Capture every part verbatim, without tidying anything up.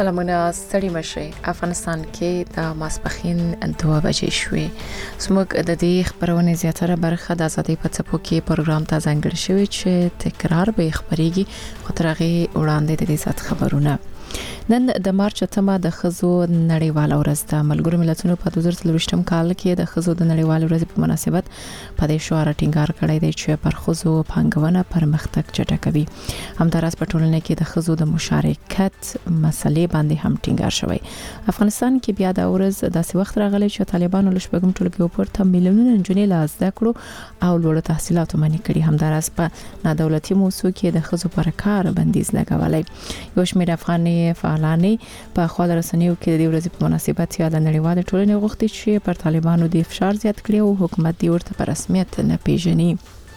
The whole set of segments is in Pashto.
سلامونه ستړي مشي. افغانستان کې د ماسپخین دوه بجې شوې. زموږ د دې خبرونه زیاتره برخه د ازادي په څپو کې پروګرام ته ځانګړی شوی چې تکرار به خبريږي خو ترغه وړاندې د دې سات خبرونه. نن د مارچ اتمه د خزو نړیواله ورځ ده. ملګرو ملتونو په دوه زره څلوېښتم کال کې د خزو د نړیواله ورځ په مناسبت په دې شعار ټینګار کړی دی چې پر خزو پانګونه پرمختګ چټکوي. همداراز په ټولنه کې د خزو د مشارکت مسلې باندې هم ټینګار شوی. افغانستان کې بیا د ورځ داسې وخت راغلی چې طالبانو له شپږم ټولګي پورته میلیونونه نجونې له زده کړو او لوړ تحصیلاتو منع کړي. همداراز په نادولتي موضوع کې د خزو پر کار بندیز لګولای. یو شمېر افغاني فعالانی په خپل رسنیو کې د ورځې په مناسبت یا د نړیوال ټولنې غوښتي چې پر طالبانو د فشار زیات کړي او حکومت دی ورته په رسمیت نه پیژني.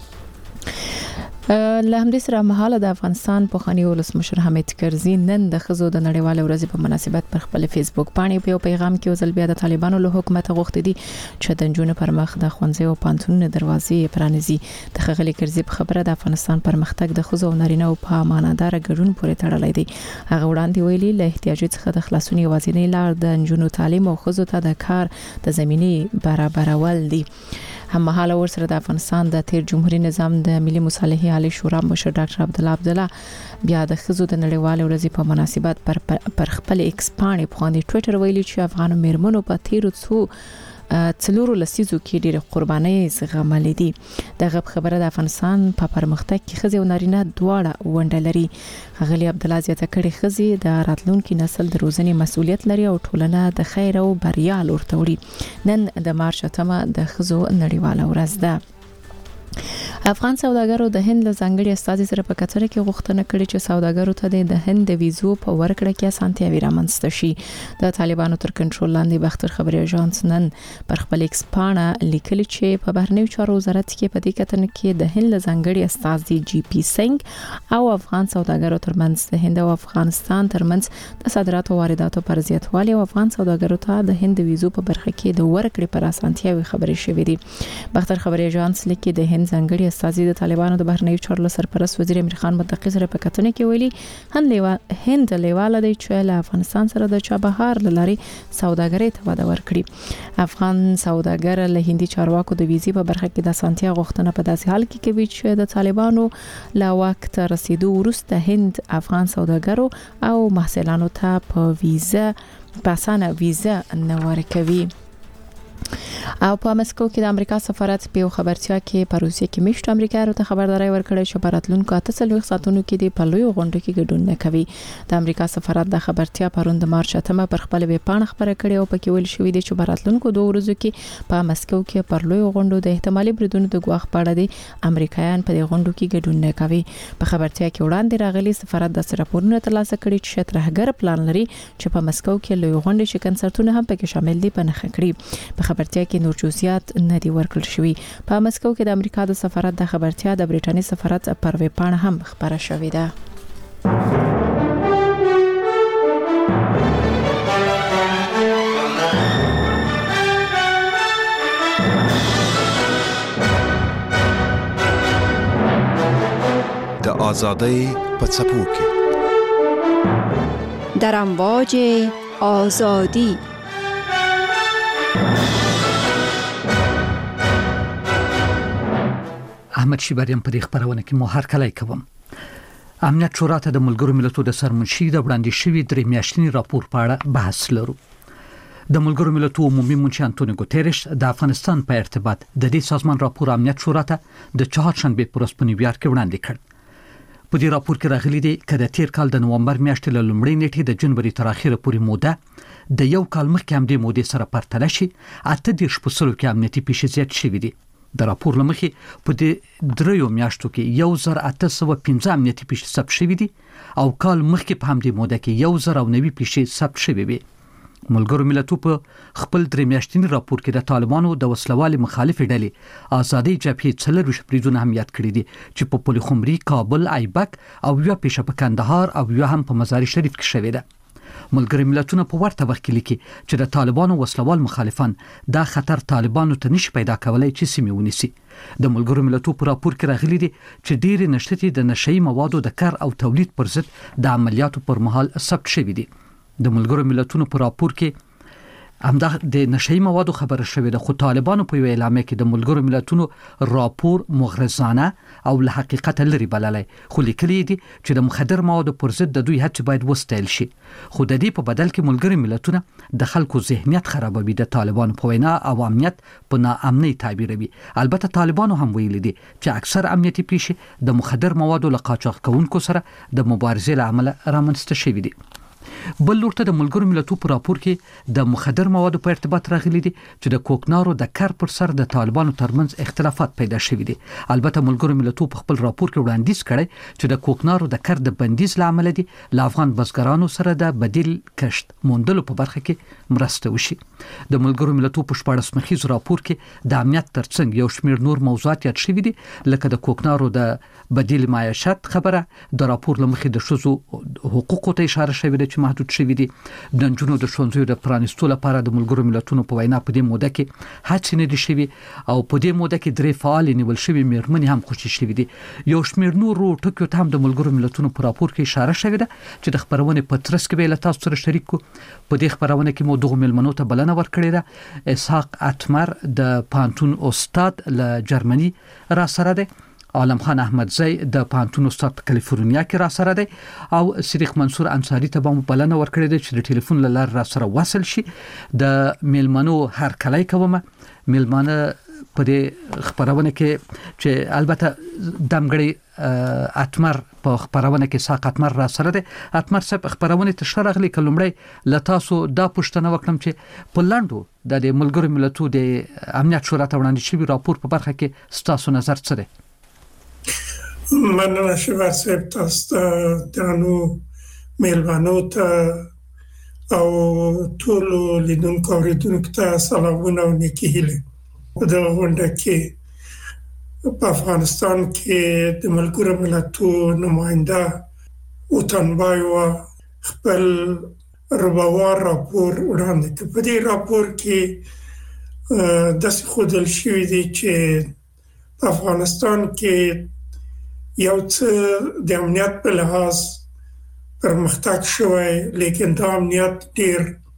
له همدې سره مهاله د افغانستان پوخانی ولسمشر حمید کرزي نن د خزو د نړیوال ورځې په مناسبت پر خپل فیسبوک باندې په پیغام کې وزل بیا د طالبانو له حکومت غوښتي دي چې د جنونو پر مخ د خوانځي او پانتونونو دروازې پرانیزي. د خغلی کرزي په خبره د افغانستان پر مختګ د خزو او نارینه او په امانتدار ګډون پورې تړلې دي. هغه وړاندې ویلي له احتیاج څخه د خلاصون یوازینی لار د جنونو تعلیم او خزو ته د کار د زمینی برابرول دي. هم مهاله ورسره د افغانستان د تیر جمهوریت نظام د ملي مصالحې عالی شورا مشر ډاکټر عبد الله عبدالله بیا د خزو د نړیوال ورځې په مناسبت پر, پر خپل ایکس باندې په باندې ټوئیټر ویلي چې افغان میرمنو په تیر څو څلورو لسیزو کې ډېر قربانۍ زغملې دي. دغه خبره د افغانستان په پرمختګ کې خزي او نارینه دواړه ونډه لري. غلی عبد الله زیاته کړي خزي د راتلونکي نسل د روزنې مسؤلیت لري او ټولنه د خیر او بریا لور ته وړي. نن د مارچ اتمه د خزو نړیواله ورځ ده. افغان سوداګرو د هند له ځانګړي استازي سره په کتره کې غوښتنه کړې چې سوداګرو ته د هند د ویزو په ورکړه کې اسانتیاوي رامنځته شي. د طالبانو تر کنټرول لاندې بختر خبري اژانس نن پر خپل ایکس باندې لیکلي چې په بهرنیو چارو وزارت کې په دې کتنه کې د هند له ځانګړي استازي جی پی سنگ او افغان سوداګرو ترمنځ د هند او افغانستان ترمنځ د صادراتو او وارداتو پر زیاتوالي او افغان سوداګرو ته د هند ویزو په برخه کې د ورکړې پر اسانتیاوي خبري شوې دي. بختر خبري اژانس لیکي د هند ځانګړي استازي د طالبانو د بهرنیو چارو سرپرست وزیر امیر خان متقی سره په کتنه کې ویلي هند لیوا هند لیواله دی چې له افغانستان سره د چابهار لاري سوداګرۍ ته وده ورکړي. افغان سوداګر له هندي چارواکو د ویزې په برخه کې د سانتیا غوښتنه په داسې حال کې کوي چې د طالبانو لا وخت رسیدو وروسته هند افغان سوداګرو او محصلانو ته په ویزه پاسانه ویزه نه ورکوي. او په مسکو کې د امریکا سفارت په خبرتیا کې په روسیه کې مشت امریکایانو ته خبرداري ورکړې چې په راتلونکو اته څلوېښت ساعتونو کې د پلوي غونډه کې ګډون نه کوي. د امریکا سفارت د خبرتیا پروند مارچ اتمه پر خپل ویب پاڼه خبره کړې او پکې ویل شوې ده چې په راتلونکو دوه ورځو کې په مسکو کې پر لوی غونډو د احتمالي بریدونو د ګواښ په اړه دي امریکایان په دې غونډو کې ګډون نه کوي. په خبرتیا کې وړاندې راغلي سفارت د راپورونو ترلاسه کړي چې ترهګر پلان لري چې په مسکو کې لوی غونډې چې کنسرتونه هم پکې شامل دي په نخښه کړي. په خبرتیا کې نور جزئیات نه دی ورکړل شوی. په مسکو کې د امریکا د سفارت د خبرتیا د بریټانیې سفارت پر ویب پاڼه هم خبره شوې ده. د آزادۍ په څپو کې در امواج آزادی احمد شیبریم په دې خبرونه کې مو هر کله کوم. امنیت شورا ته د ملګرو ملتونو د سرمنشي د وړاندې شوی درې میاشتنی راپور په اړه بحث لرو. د ملګرو ملتونو عمومي منشي انټونیو ګوتریش د افغانستان په ارتباط د دې سازمان راپور امنیت شورا ته د چهارشنبه په ورځ په نیویارک کې وړاندې کړ. په دې راپور کې راغلي دي چې د تیر کال د نومبر میاشتې له لومړۍ نیټې د جنوري تر اخره پورې موده د یو کال مخکې هم د مودې سره پرتله شي اته دېرش په سلو کې امنیتي پیښې زیات شوي دي. د راپور لمخې په دې دریو میاشتو کې یو زر اته سوه پنځه امنیتي پیښې ثبت شوي دي او کال مخکې په همدې موده کې یو زر او نوي پیښې ثبت شوي وي. ملګرو ملتونو په خپل درې میاشتنی راپور کې د طالبانو د وسلوالي مخالفې ډلې آزادۍ جبهې څلورویشت بریدونه هم یاد کړي دي چې په پل خمري، کابل، ایبک او یو پیښه په کندهار او یو هم په مزار شریف کې شوې ده. ملګري ملتونه په ورته وخت کې لیکي چې د طالبانو وسلوال مخالفان دا خطر طالبانو ته نشي پیدا کولای چې سیمه ونیسي. د ملګرو ملتونو په راپور کې راغلي دي چې ډېر نشټې د نشئی موادو د کار او تولید پر ضد د عملیاتو پر مهال ثبت شوي دي. د ملګرو ملتونو په راپور کې همدا د نشئی موادو خبره شوې ده، خو طالبانو په اعلامیه کې د ملګرو ملتونو راپور مغرضانه او له حقیقت لري بللای، خو لیکلي دي چې د مخدر موادو پر ضد د دوی هڅې باید وستایل شي، خو د دې په بدل کې ملګرو ملتونه د خلکو ذهنیت خرابوي، د طالبانو په وینا عواميت په ناامنۍ تعبیروي. البته طالبانو هم ویلي دي چې اکثر امنیتي پیښې د مخدر موادو له قاچاق کوونکو سره د مبارزې له امله رامنځته شوې دي. بل لورته د ملګرو ملتونو په راپور کې د مخدر موادو په ارتباط راغلي دي چې د کوکنارو د کار پر سر د طالبانو ترمنځ اختلافات پیدا شوي دي. البته ملګرو ملتونو په خپل راپور کې وړاندیز کړی چې د کوکنارو د کار د بندیز لامل دي له افغان بزګرانو سره د بدیل کشت موندلو په برخه کې مرسته وشي. د ملګرو ملتونو په شپاړس مخیز راپور کې د امنیت ترڅنګ یو شمېر نور موضوعات یاد شوي دي، لکه د کوکنارو د بدیل معیشت خبره، د راپور لمخې د ښځو حقوقو ته اشاره شوې ده چې محدود شوي دي، د نجونو د ښوونځیو د پرانیستو لپاره د ملګرو ملتونو په وینا په دې موده کې هڅې نه دي شوي او په دې موده کې درې فعال نیول شوي میرمنې هم خوشي شوي دي. یو شمېر نورو ټکو ته هم د ملګرو ملتونو په راپور کې اشاره شوې ده چې د خبرونې په ترڅ کې به له تاسو سره شریک کو. په دې خبرونه کې مو دغه ملمنو ته بلنه ورکړې ده. اسحاق اتمر د پانتون استاد له جرمني را سره ده، عالم خان احمدزی د پانتون استاد په کالیفورنیا کې را سره دی، او صدیق منصور انصاری ته به بلنه ورکړې ده چې د ټلیفون له لارې را سره وصل شي. د میلمنو هر کلی کومه میلمانه په دې خبرونه کې چې البته دمګړی اتمر په خبرونه کې ساق اتمر را سره دی. اتمر صاحب خبرونه ته شرغلي کلمړی ل تاسو دا پښتنه وکړم چې په لاندو د ملګرو ملتونو د امنیت شورا ته وړاندې شوی راپور په برخه کې ستاسو نظر څه دی؟ مننه شوار صاحب، تاسو درنو میلمانو ته او ټولو لیدونکو اوریدونکو ته سلامونه او نیکې هیلې. په دغه غونډه کې په افغانستان کې د ملګرو ملتونو نماینده وطنبایو خپل ربوار راپور وړاندې کړ. په دې راپور کې داسې ښودل شوي دي چې په افغانستان کې یو څه د امنیت په لحاظ پرمختګ شوی، لیکن دا امنیت ډیر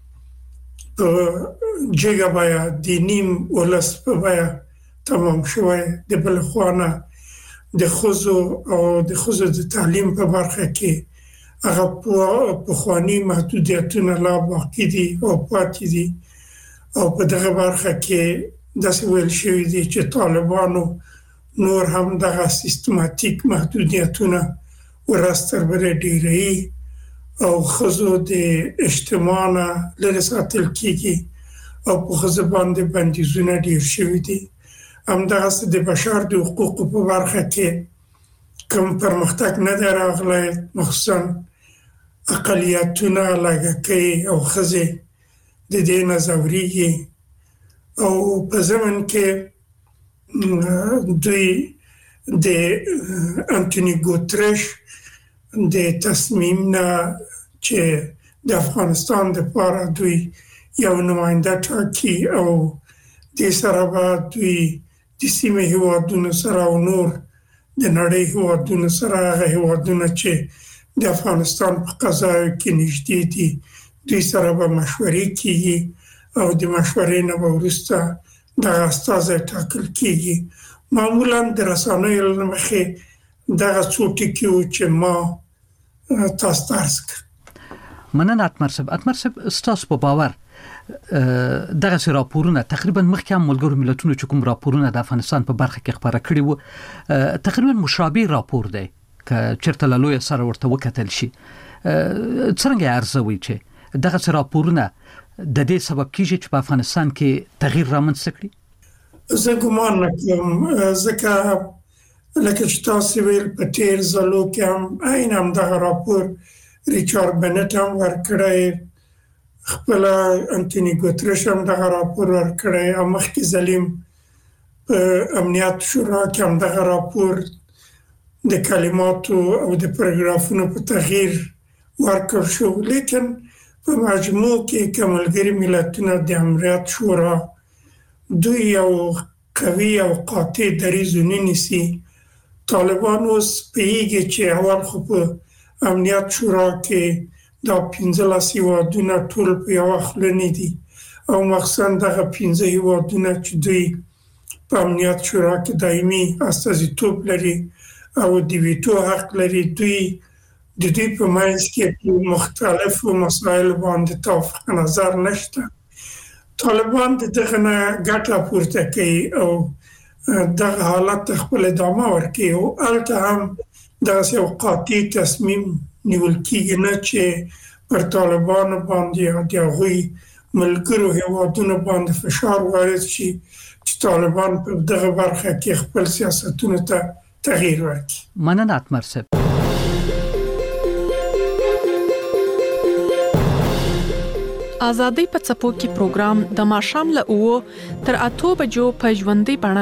په جګه بیا د نیم ولس په بیا تمام شوی. د بل خوانه د ښځو او د ښځو د تعلیم په برخه کې هغه پخواني محدودیتونه لا باقي دي او پاتې دي، او په دغه برخه کې داسې ویل شوي دي چې طالبانو نور هم دغه سیستماتیک محدودیتونه ورستر بره ډیری او ښځو د اجتماع نه لرې ساتل کیږي او په ښځو باندې بندیزونه ډیر شوي دي. همدغسې د بشر د حقوقو په برخه کې کوم پرمختګ نه دی راغلی، مخصوصا اقلیتونه لږکۍ او ښځې د دې نه ځورېږي. او په ضمن کې دوی د انټوني ګوتریش د تصمیم نه چې د افغانستان لپاره دوی یو نماینده ټاکي او د سره به دوی د سیمې هیوادونو سره او نور د نړۍ هیوادونو سره هغه هیوادونه چې د افغانستان په قضایو کې نږدې دي دوی سره به مشورې کیږي او د مشورې نه به وروسته دغه استازی ټاکل کیږي. معمولا د رسنیو له مخې دغه څو ټکي وو چې ما تاسو ته عرض کړل. مننه اتمر صاحب. اتمر صاحب ستاسو په باور دغه راپورونه تقریبا مخکې هم ملګرو ملتونو چې کوم راپورونه د افغانستان په برخه کې خبره کړي وو تقریبا مشابه راپور دی که چیرته له لوی سره ورته وکتل شي. څنګه ارزوي چې دغه راپورونه د دې سبب کیږي چې په افغانستان کې تغییر رامنځته کړي؟ زه ګمان نه کوم، ځکه لکه چې تاسو ویل په تیر ځلو کې هم عین همدغه راپور ریچارډ بنټ هم ورکړی، خپله انټوني ګوتریش هم دغه راپور ورکړی، او مخکې ځلیم په امنیت شورا کې هم دغه راپور د کلماتو او د پاراګرافونو په تغییر ورکړ شو. لیکن په مجموع کې که ملګري ملتونه د امنیت شورا دوی یو قوي او قاطع دریځ ونه نیسي، طالبان اوس پوهیږي چې اول خو په امنیت شورا کې دا پنځلس هیوادونه ټول په یوه خوله نه دي او مخصوصا دغه پنځه هیوادونه چې دوی په امنیت شورا کې دایمي استازیتوب لري او د ویټو حق لري، دوی د دوی په منځ کې مختلفو مسایلو باندې توافق نظر نشته. طالبان د دغه نه ګټه پورته کوي او دغه حالت خپل ادامه ورکوي او هلته هم دغسې یو قاطع تصمیم نیول کېږي نه چې پر طالبانو باندې یا د هغوی ملګرو هیوادونو باندې فشار وارد شي چې طالبان په دغه برخه کې خپل سیاستونو ته تغییر ورکړي. مننه اتمر صاحب. آزادۍ په څپو کې پروګرام د ماښام له اوو تر اتو بجو په ژوندۍ بڼه.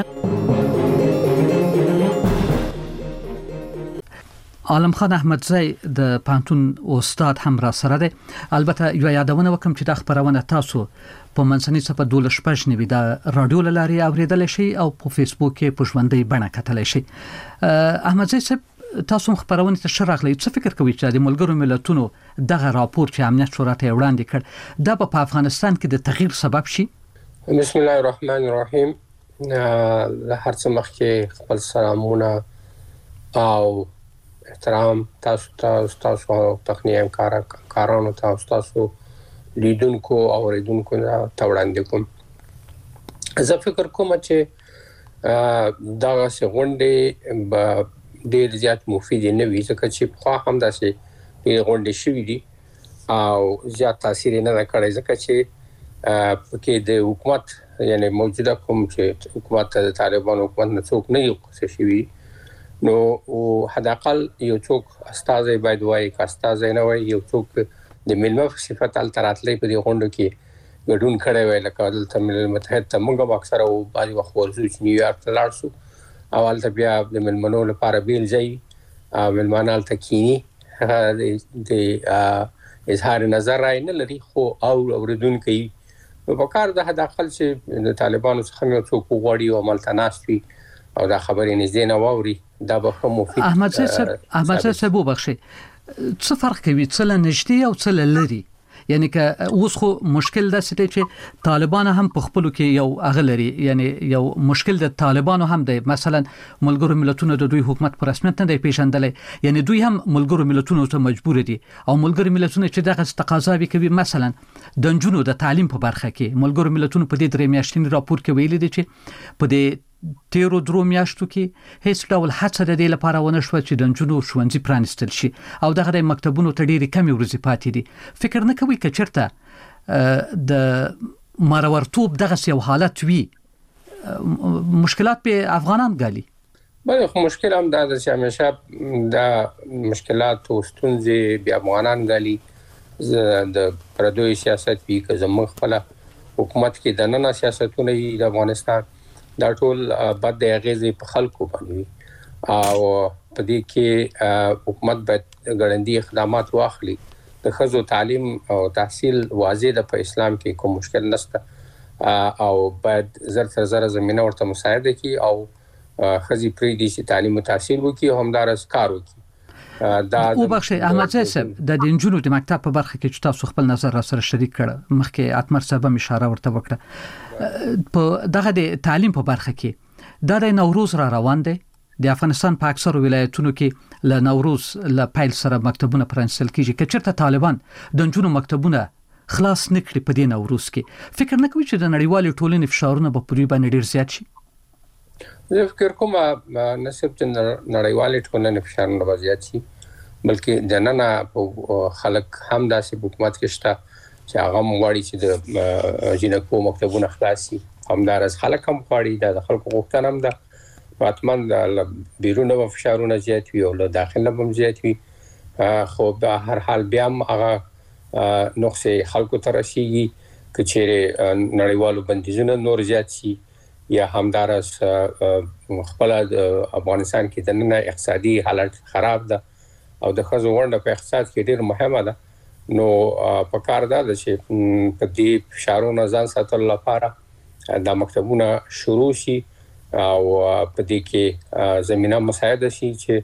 عالم خان احمدزی د پانتون استاد هم را سره ده. البته یو یادونه وکم چې د خبرونه تاسو په منځنۍ صفحه دولس شپږ نوي د رادیو لاري اوریدل شي او په فیسبوک کې په ژوندۍ بڼه کتل شي. احمدزی صاحب تاسو خبرونه ته شرغلی څه فکر کوئ چې د ملګرو ملتونو دغه راپور چې امنیت شورا ته وړاندې کړ دا په افغانستان کې د تغییر سبب شي؟ بسم الله الرحمن الرحیم. له هر څه مخکې خپل سلامونه او احترام تاسو ته تاسو تخنیه کارانو ته تاسو لیدونکو او اوریدونکو ته وړاندې کوم. زه فکر کوم چې دا غونډې ډېر زیات مفید نه وي ځکه چې خو هم داسې غونډې شوې دي او زیات تاثیر نه کړی ځکه چې پکې د حکومت یعنی موجوده کوم چې حکومت د طالبانو حکومت نه څوک نه یو څه شوي نو حداقل یو څوک استازي باید وایي که استازي نه وایي یو څوک د ملمه په صفت التراتلې په دې غونډو کې ګډون کړی وای لکه دلته ملل متحد ته موږ اکثر او بعض وخت ورځو چې نیویارک ته لاړ شو اول ته بیا د ملمنو لپاره بیل ځای ملمانال ته کینی د اظهار نظر راي نه لري خو او اوریدون کوي نو په کار د حداقل چې د طالبانو څخه یو څوک غوړي او عمل تناسوي او دا خبرې نږدې نه ووري دا به کوم مفید. احمد صاحب احمد صاحب وبخښي څه فرق کوي څه لنږدې او څه لري؟ یعنی که اوس خو مشکل ده چې طالبان هم په خپل کې یو اغلري یعنی یو مشکل د طالبانو هم دی مثلا ملګرو ملتونو د دوی حکومت پر رسمیت نه دی پیژندل یعنی دوی هم ملګرو ملتونو ته مجبور دي او ملګرو ملتونو چې دغه تقاضا کوي مثلا د جنونو د تعلیم په برخه کې ملګرو ملتونو په دې درې میاشتنی راپور کې ویلي دي چې په دې تیرو درو میاشتو کې هیڅ ډول هڅه د دې لپاره ونه شو چې د جنونو ښوونځي پرانستل شي او دغه د مکتبونو ته ډېری کمی ورځې پاتې دي. فکر نه کوي چې چرته د مارورتوب دغه یو حالت وي مشکلات په افغانان غالي؟ بله خو مشکل هم دا چې همیشه دا مشکلات او ستونزې بیا افغانان غالي د پردوی سیاست وی که زموږ خپل حکومت کې د نن سیاستونه د افغانستان دا ټول بد اغیزې په خلکو باندې او په دې کې حکومت باید ګړندي اقدامات واخلي د ښځو تعلیم او تحصیل واضح د په اسلام کې کوم مشکل نشته او باید زر تر زر زمينه ورته مساعده کی او ښځې پرې دي چې تعلیم او تحصیل وکړي او همدارس کار وکړي. دا او بخښه احمد صاحب د انجونو د مکتب په برخه کې چې تاسو خپل نظر را سره شریک کړ مخکې اتمر صاحب هم اشاره ورته وکړه په دغه د تعلیم په برخه کې دا د نوروز را روان دی د افغانستان په اکثر ولایتونو کې ل نوروز ل پیل سره مکتبونه پرانستل کیږي که چیرته طالبان د انجونو مکتبونه خلاص نکړي په دې نوروز کې فکر نه کوي چې د نړیوال ټولنې فشارونه په پوری باندې ډیر زیات شي؟ زه فکر کوم نه صرف چې نړیوال ټولنې فشارونه زیات شي بلکې د نن خلک هم داسې حکومت کې شته چې هغه مغواړي چې د جنکو مکتبونه خلاصي همدارس خلک هم غواړي د خلکو غوښتنه هم ده حتما د بیرونه فشارونه زیات وي او له داخله هم زیات وي خو په هر حال بیا هم هغه نقصې خلکو ته رسیږي که چیرې نړیوالو بندیزونه نور زیات شي یا همدارس خپل افغانستان کې د نن اقتصادي حالت خراب ده او د ښځو ونډه په اقتصاد کې ډېر مهمه ده نو په کار ده چې په دې فشارونو ځان ساتل لپاره د مکتبونه شروع شي او په دې کې زمينه مساعده شي چې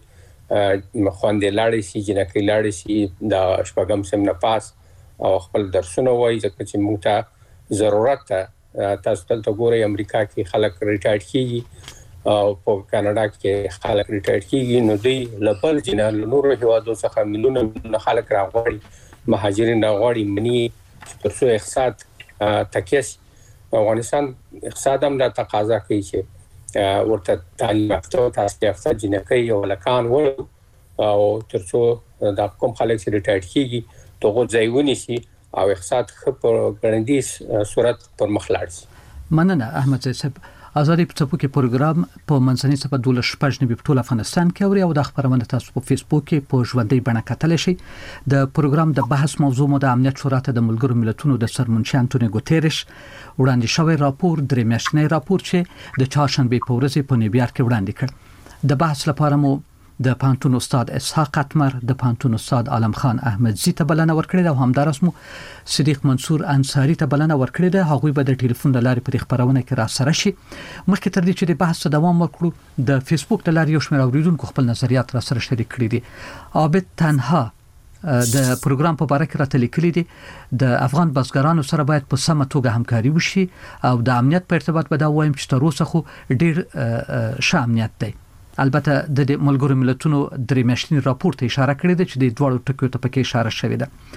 مخوندې لاړې شي جنکې لاړې شي د شپږم سم نه پاس او خپل درسونه وایي ځکه چې موږ ته ضرورت ته تاسو ته ګورئ امریکا کې خلک ریټایر کیږي او په کاناډا کې خلک ریټایر کیږي نو دوی لبل جنال نور هیوادو څخه ملیونه خلک راغوري مهاجرین راغوري مني ترڅو اقتصاد تکیس افغانستان اقتصاد هم د تقاضا کوي چې ورته تعلیم یافته تاسو یافته جنکې او لکان و او ترڅو د کوم خلک چې ریټایر کیږي توغه ځایونی شي او اقتصاد خپل ګړندیز صورت پر مخ لاړ شي. مننه احمد صاحب. ازادي په ټاپو کې پروګرام په منځنۍ صفه دوله شپږ نبي په ټول افغانستان کې اوري او د خبرونه تاسو په فیسبوک کې په ژوندۍ بڼه کتلی شي. د پروګرام د بحث موضوع مو د امنیت شورا ته د ملګرو ملتونو د سرمنشي انټونیو ګوتيريش وړاندې شوی راپور درې میاشتنی راپور چې د چهارشنبه په ورځ په نیویارک کې وړاندې کړ. د بحث لپاره مو د پانتون استاد اسحاق اتمر د پانتون استاد عالم خان احمدزي ته بلنه ورکړې ده او همدارس مو صدیق منصور انصاری ته بلنه ورکړې ده. هغوی به د ټلیفون د لارې په خبرونه کې را سره شي. مخکې تر دې چې د بحث دوام وکړو د فیسبوک د لارې یو شمېر اوریدونکو خپل نظریات را سره شریک کړي دي. عابد تنها د پروګرام په اړه راته لیکلي دي د افغان بزګرانو سره باید په سمه توګه همکاري وشي او د امنیت په ارتباط به دا وایم چې تر اوسه خو ډیر ښه امنیت دی. البته د ملګرو ملتونو درې میاشتنی راپور ته اشاره کړې ده چې د دوړو ټکو ته پکې اشاره شوې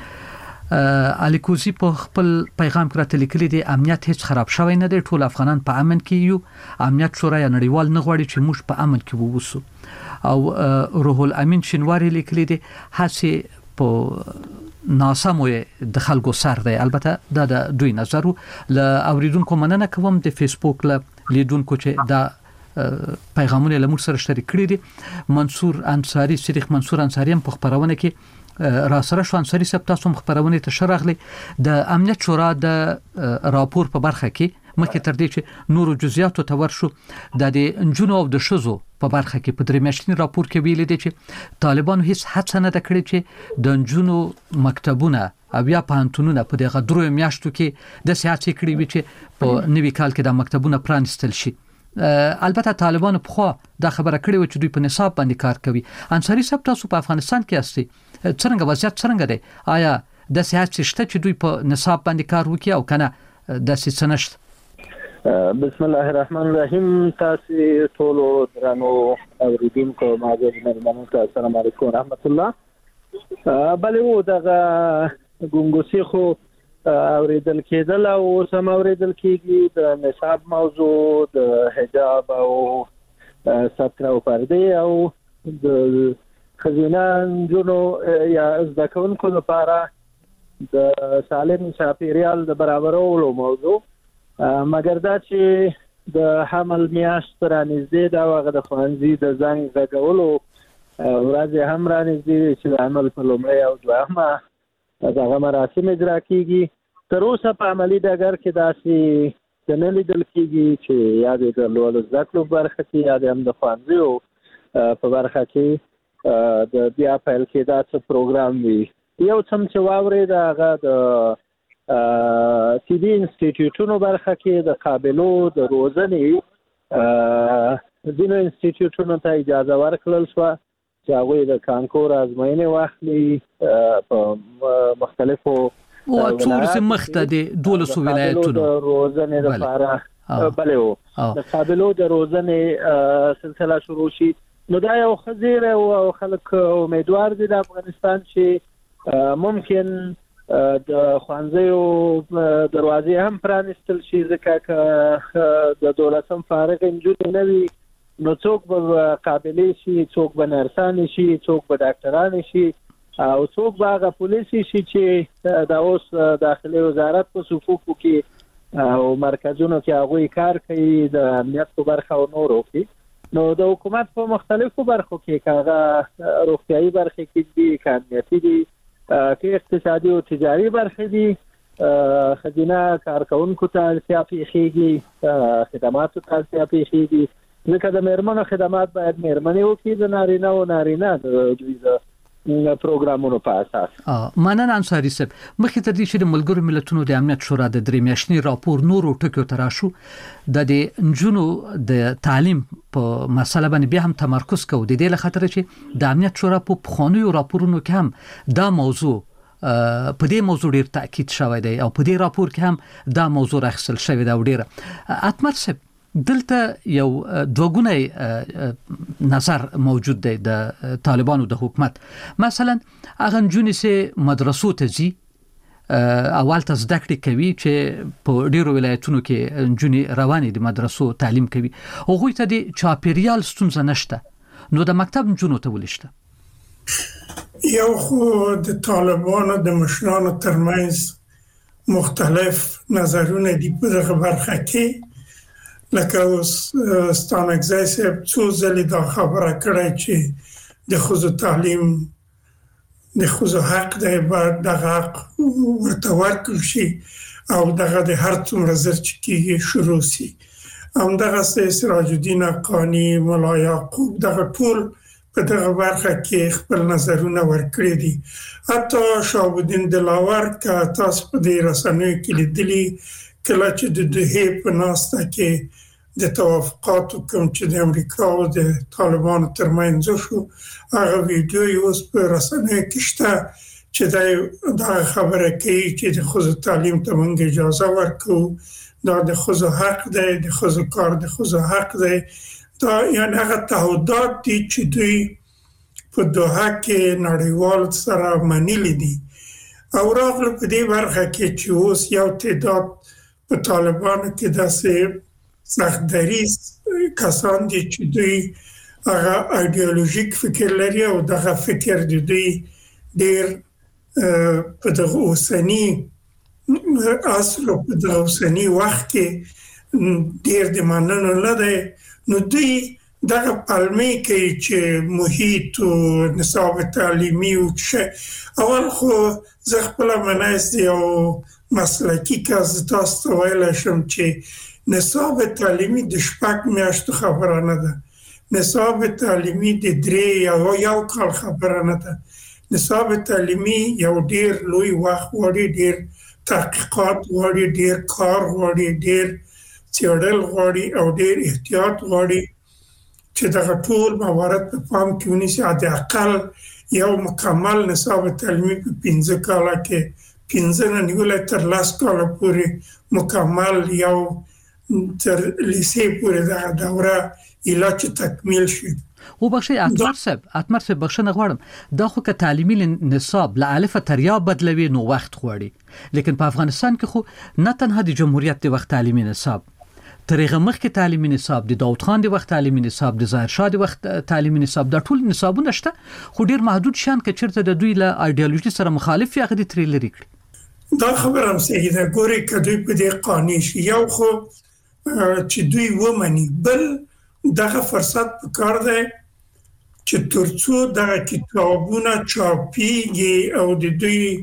ده. الیکوزی په خپل پیغام کې راته لیکلي دي امنیت هیڅ خراب شوی نه دی، ټول افغانان په امن کې یو. امنیت شورا یا نړیوال نه غواړي چې موږ په امن کې ووسو. او روح الامین شینواری لیکلي دي هڅه په ناسمو د خلکو سر دی. البته دا د دوی نظر ل اوریدونکو مننه کوم د فیسبوک ل لیدونکو چې دا پیغامونه له موږ سره شریک کړي دي. منصور انصاری صدیق منصور انصاری هم په خبرونه کې را سره شو. انصاری صاحب تاسو هم خبرونه ته شرغلي د امنیت شورا د راپور په برخه کې مخکې تر دې چې نورو جزئیاتو ته ورشو د انجونو او د شزو په برخه کې په درې میاشتنی راپور کې ویل دي چې طالبانو هیڅ هڅه نه کړې چې د انجونو مکتبونه او یا پانتونونه په دغه درو میاشتو کې د سیاسي کړي وي چې په نوي کال کې د مکتبونه پرانستل شي. البته طالبانو په خوا دا خبره کړې و چې دوی په نصاب باندې کار کوي. انصاری صاحب تاسو په افغانستان کې یاستئ، څنګه وضعیت څنګه دی؟ آیا د سیاست شته چې دوی په نصاب باندې کار وکړي او کنه د سیاست نشته؟ بسم الله الرحمن الرحیم. تاسو ټول درنو اوریدونکو ماجر مېلمنو ته السلام علیکم ورحمت الله. بلې و دغه ګونګوسی خو اوریدل کېدل او سم اوریدل کېږي د نصاب موضوع د حجاب او ستر او پرده او د خزینه جنو یا زده کوونکو لپاره د سالم چاپیریال د برابرولو موضوع. مګر دا چې د حمل میاشت رانږدې دا وغه د ښوونځي د زنګ غږولو ورځ هم رانږدې چې د عمل په لومړی او دویمه دغه مراسم اجرا کیږي. تر اوسه په عملی ډګر کې داسې نه لیدل کیږي چې یا د لوړ زده کړو برخه کې یا د هم د ښوونځیو په برخه کې د بیا پیل کې داسې پروګرام وي. یو څم چې واورېد هغه د سی بي انسټیټیوټونو برخه کې د قابلو د روزنې ځینو انسټیټیوټونو ته اجازه ورکړل شوه چې هغوی د کانکور ازموینې واخلي په مختلفو او څورسه مخته د دولسو ولایتونو د روزنې لپاره. بلې و د قابلو د روزنې سلسله شروع شي. نو دا یو خزیره او خلک امیدوار دي د افغانستان چې ممکن د ښوونځیو دروازې هم پرانستل شي، ځکه د دولسم فارغ نجونې نه وي نو څوک به قابلې شي، څوک به نرسانې شي، څوک به ډاکټرانې شي او څوک به هغه پولیسي شي چې د اوس داخلي وزارت په صفوفو کې او مرکزونو کې هغوی کار کوي د امنیت په برخه او نورو کې. نو د حکومت په مختلفو برخو کې که هغه روغتیایي برخې کې دي، که امنیتي دي، که اقتصادي او تجاري برخې دي، خزینه کارکوونکو ته اړتیا پېښېږي، خدماتو ته اړتیا پېښېږي. ځکه د میرمنو خدمات باید میرمنې وکړي، د نارینه او نارینه د دوی د پروګرامونو په اساس. مننه انصاری صاحب. مخکې تر دې چې د ملګرو ملتونو د امنیت شورا د درې میاشتنی راپور نورو ټکو ته راشو د انجونو د تعلیم په مسله باندې بیا هم تمرکز کوو د دې لخاطر چې د امنیت شورا په پخوانیو راپورونو کې هم دا موضوع په دې موضوع ډیر تاکید شوی دی او په دې راپور کې هم دا موضوع راخصل شوی دا ډیره اتمر صاحب دلته یو دوګونه نظر موجود دی د طالبانو د حکومت. مثلا هغه نجونې چې مدرسو ته ځي اول ته زده کړې کوي چې په ډیرو ولایتونو کې نجونې روانې د مدرسو تعلیم کوي هغوی ته د چاپیریال ستونزه نشته نو د مکتب نجونو ته ولشته. یو خو د طالبانو د مشرانو ترمنځ مختلف نظرونه دي په دغه برخه کې لکه اوس ستانکزی صاحب څو ځلې دا خبره کړې چې د ښځو تعلیم د ښځو حق دی باید دغه حق ورته ورکړل شي او دغه د هر څومره زر چې کېږي شروع شي. همدغسې سراج الدین حقاني ملا یعقوب دغه ټول په دغه برخه کې خپل نظرونه ورکړي دي. حتی شهاب الدین دلاور که تاسو په دې رسنیو کې لیدلي کله چې د دوحې په ناسته کې د توافقاتو کوم چې د امریکا او د طالبانو ترمنځ شو هغه ویډیو یې اوس په رسنیو کې شته چې دا خبره کوي چې د ښځو تعلیم ته موږ اجازه ورکوو دا د ښځو حق دی د ښځو کار د ښځو حق دی. دا یعنې هغه تعهدات دي چې دوی په دوحه کې نړیوال سره منلي دي او راغله په دې برخه کې چې اوس یو تعداد په طالبانو کې داسې سخت دریز کسان دي چې دوی هغه ایدئولوژیک فکر لري او دغه فکر د دوی ډیر په دغه اوسني اصل او په دغه اوسني وخت کې ډیر د مننه نه دی نو دوی دغه پلمې کوي چې محیط او نصاب تعلیمي او څه اول خو زه خپله منایست یو مسلکي کس تاسو ته ویلی شم چې نصاب تعلیمي د شپږ میاشتو خبره نه ده. نصاب تعلیمي د درې یا یو کال خبره نه ده. نصاب تعلیمي یو ډیر لوی وخت غواړي ډیر تحقیقات غواړي ډیر کار غواړي ډیر څېړل غواړي او ډیر احتیاط غواړي چې دغه ټول موارد په پام کې ونیسي. د اقل یو مکمل نصاب تعلیمي په پنځه کاله کې پنځه نه نیولای تر لس کاله پورې مکمل یو تر لیسې پورې دغه دوره ایله چې تکمیل شي. او بخشی اتمر صاحب اتمر صاحب بخښنه غواړم دا خو که تعلیمي نصاب له الف تر یا بدلوي نو وخت غواړي لیکن په افغانستان کې خو نه تنها د جمهوریت د وخت تعلیمي نصاب ترغه مخکې تعلیمي نصاب د داوود خان د وخت تعلیمي نصاب د ظاهر شاه د وخت تعلیمي نصاب دا ټول نصابونه شته خو ډیر محدود شان کې چیرته د دوی له ایدئولوژي سره مخالف یا غدي تری لري کړي. دا خبره هم صحیح ده ګوري کدی په دې قانون شي یو خو چې دوی ومني بل دغه فرصت پکار دی چې ترڅو دغه کتابونه چاپیږي او د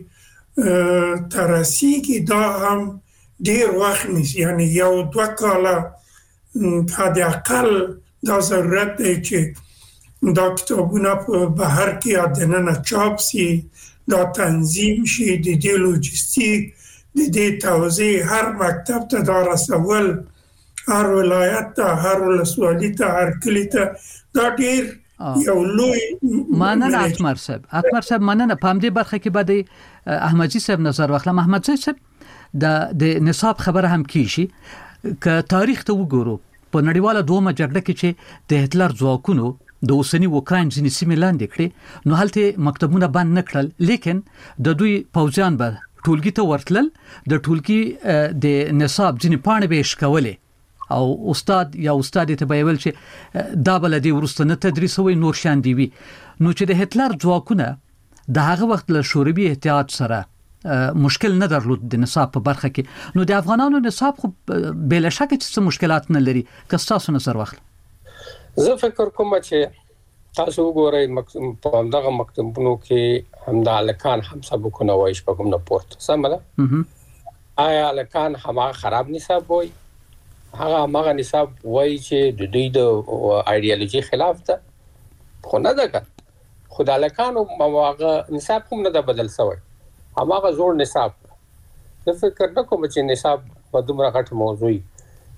دوی ترسیږي دا هم ډیر وخت نیسي یعنی یو دوه کاله حد اقل دا ضرورت دی چې دا کتابونه په بهر کې دننه چاپ سي دا تنظیم شي د دې لوجستیک د دې توزیع هر مکتب ته دا رسول هر ولایت ته هر ولسوالي ته هر کلی ته دا ډیر یو لوی مننه اتمر صاحب اتمر صاحب مننه په همدې برخه کې بعد احمدزي صاحب نظر واخلم. احمدزي صاحب د د نصاب خبره هم کیږي ک تاریخ ته وګورو په نړیواله دومره جګړه کې چې د هټلر ځواکونو د اوسنی اوکراین ځینې سیمې لاندې کړې نو هلته مکتبونه بند نکړل لیکن د دوی پوځیان به ټولګي ته ورتلل د ټولګي د نصاب ځینې پاڼې به شکولې او استاد یا استاد ته به ویل چې دا بل دی ورسته نه تدریس وي نور شان دی وي نو چې د هټلر ځواکونه د هغه وخت له شوروي احتیاط سره مشکل نه درلود د نصاب په برخه کې نو د افغانانو نصاب خو بلا شک چې مشکلات نه لري که تاسو نظر واخلئ. زه فکر کوم چې تاسو وګورئ په دغه مکتبونو کې همدا الکان هم سبقونه وایي په کوم نه پورته سم ده آیا الکان هم خراب نصاب وایي هغه هغه نصاب وایي چې د دوی د ایدئولوژي خلاف ده خو نه ده خو د الکانو هغه نصاب هم نه ده بدل شوی هغه زوړ نصاب زه فکر نه کوم چې نصاب په دومره غټ موضوع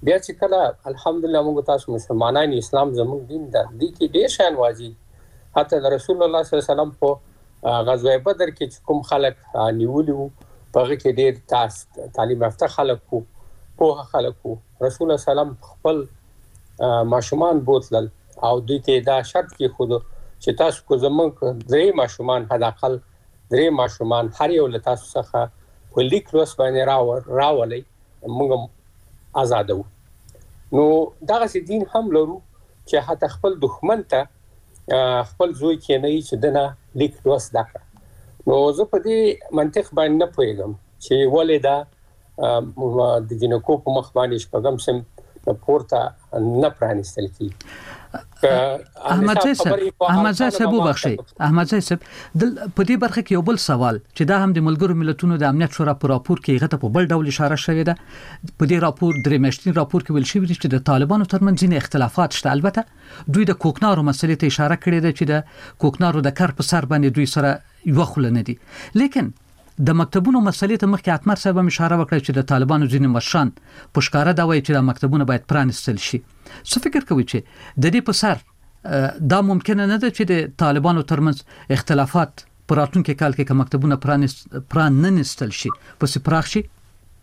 بیا چې کله الحمدلله موږ تاسو مسلمانان اسلام زموږ دین دا دي کې ډېر شان واجب حتی د رسول الله صلی الله علیه وسلم په غزوه بدر کې کوم خلک نیولي وو په کې ډېر تاسو تعلیم یافته خلک وو په خلک وو رسول الله سلام خپل ماشومان بوتلل او دوی ته دا شرط کې خود چې تاسو کو زموږ درې ماشومان حداقل درې ماشومان هر یو له تاسو څخه په لیک لوس باندې راو راولي موږ آزادو نو دغه سي دین هم لرو چې حتی خپل دښمن ته خپل زوی کې نه چې دنه لیک لوس دکړه نو زه په دې منطق باندې نه پوهیږم چې ولې دا د جنکو په مخ باندې شپږم سم پورته نه پرانستل کی احمد زاید صاحب احمد زاید صاحب وبخشي احمد زاید صاحب د په دې برخه کې یو بل سوال چې دا هم د ملګرو ملتونو د امنیت شورا په راپور کې غته په بل ډول اشاره شوې ده په دې راپور درې میاشتې راپور کې ویل شوی دی چې د طالبانو ترمنځ ځینې اختلافات شته البته دوی د کوکنارو مسلې ته اشاره کړې ده چې د کوکنارو د کار په سر باندې دوی سره یو خل نه دي لیکن د مکتبونو مسلې ته مخکې اتمر صاحب هم اشاره وکړه چې د طالبانو ځینې مشران په ښکارا دا وایي چې د مکتبونو باید پرانستل شي څه فکر کوي چې د دې په سر دا ممکن نه ده چې د طالبانو ترمنځ اختلافات پر راتلونکي کال کې کوم مکتبونه پرانست پران نه نستل شي پس پراخ شي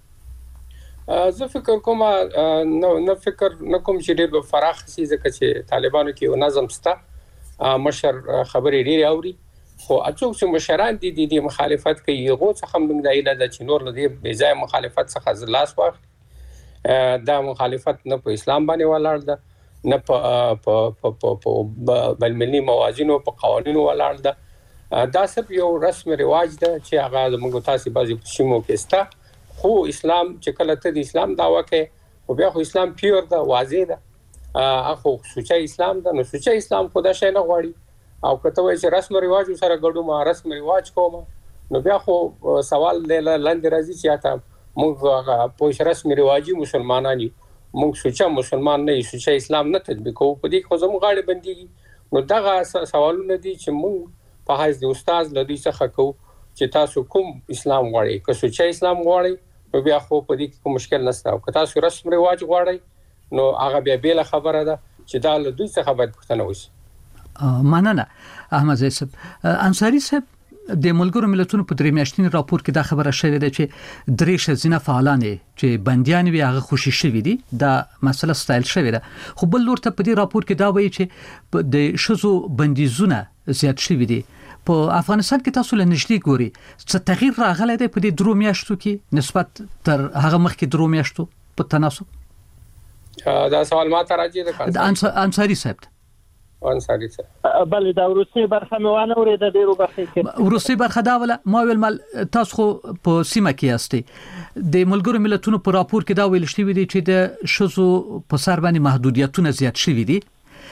زه فکر کوم نو نه فکر نه کوم چې ډېر فراخ شي ځکه چې طالبانو کې یو نظم شته مشر خبرې ډېری اوري خو اڅوک چې مشران دي د مخالفت کوي یو څه هم د ایله د چینور لدی بې ځای مخالفت څخه لاس واخ دا مخالفت نه په اسلام باندې ولاړ ده نه په په په بلمني موازینو په قوانینو ولاړ ده دا صرف یو رسم رواج ده چې هغه موږ تاسو بازي شمو کې ستا خو اسلام چې کله ته د اسلام داوا کوي او بیا خو اسلام پیور ده واضح ده اخو سوچا اسلام ده نو سوچا اسلام خدا شي نه غواړي او کته وای چې رسم رواج سره ګډو ما رسم رواج کوم نو بیا خو سوال لاندې راځي چې اته موږ په رسم رواجي مسلمانانی موږ سوچا مسلمان نه یو سوچا اسلام نه تطبیق کوو په دې خو زموږ غاړه بنديږي نو دغه سوالونه دي چې موږ په حیث د استاد لدی څخه کوو چې تاسو کوم اسلام غواړئ که سوچا اسلام غواړئ نو بیا خو په دې کوم مشکل نشته او که تاسو رسم رواج غواړئ نو هغه بیا بیل خبره ده چې دا له دوی څخه باید پوښتنه وشي مننه احمد زاید صاحب انصاری صاحب د ملګرو ملتونو په درې میاشتنی راپور کې دا خبره شوې ده چې درې شزینه فعالان چې بنديان وي هغه خوشي شوي دي دا مسله ستایل شوې ده خو بل لور ته په دې راپور کې دا وایي چې د شزو بندیزونه زیات شوي دي په افغانستان کې تاسو له نږدې ګوري څه تغییر راغلی دی په دې درو میاشتو کې نسبت تر هغه مخکې درو میاشتو په تناسب دا سوال ما ته راځي د انصاری صاحب انصاری صاحب بله دا روسي برخه مې وانه اورېده ډېرو برخې کې روسي برخه دا ولا ما ویل مال تاسو خو په سیمه کې یاستئ د ملګرو ملتونو په راپور کې دا ویل شوی دی چې د شزو په سر باندې محدودیتونه زیات شوي دي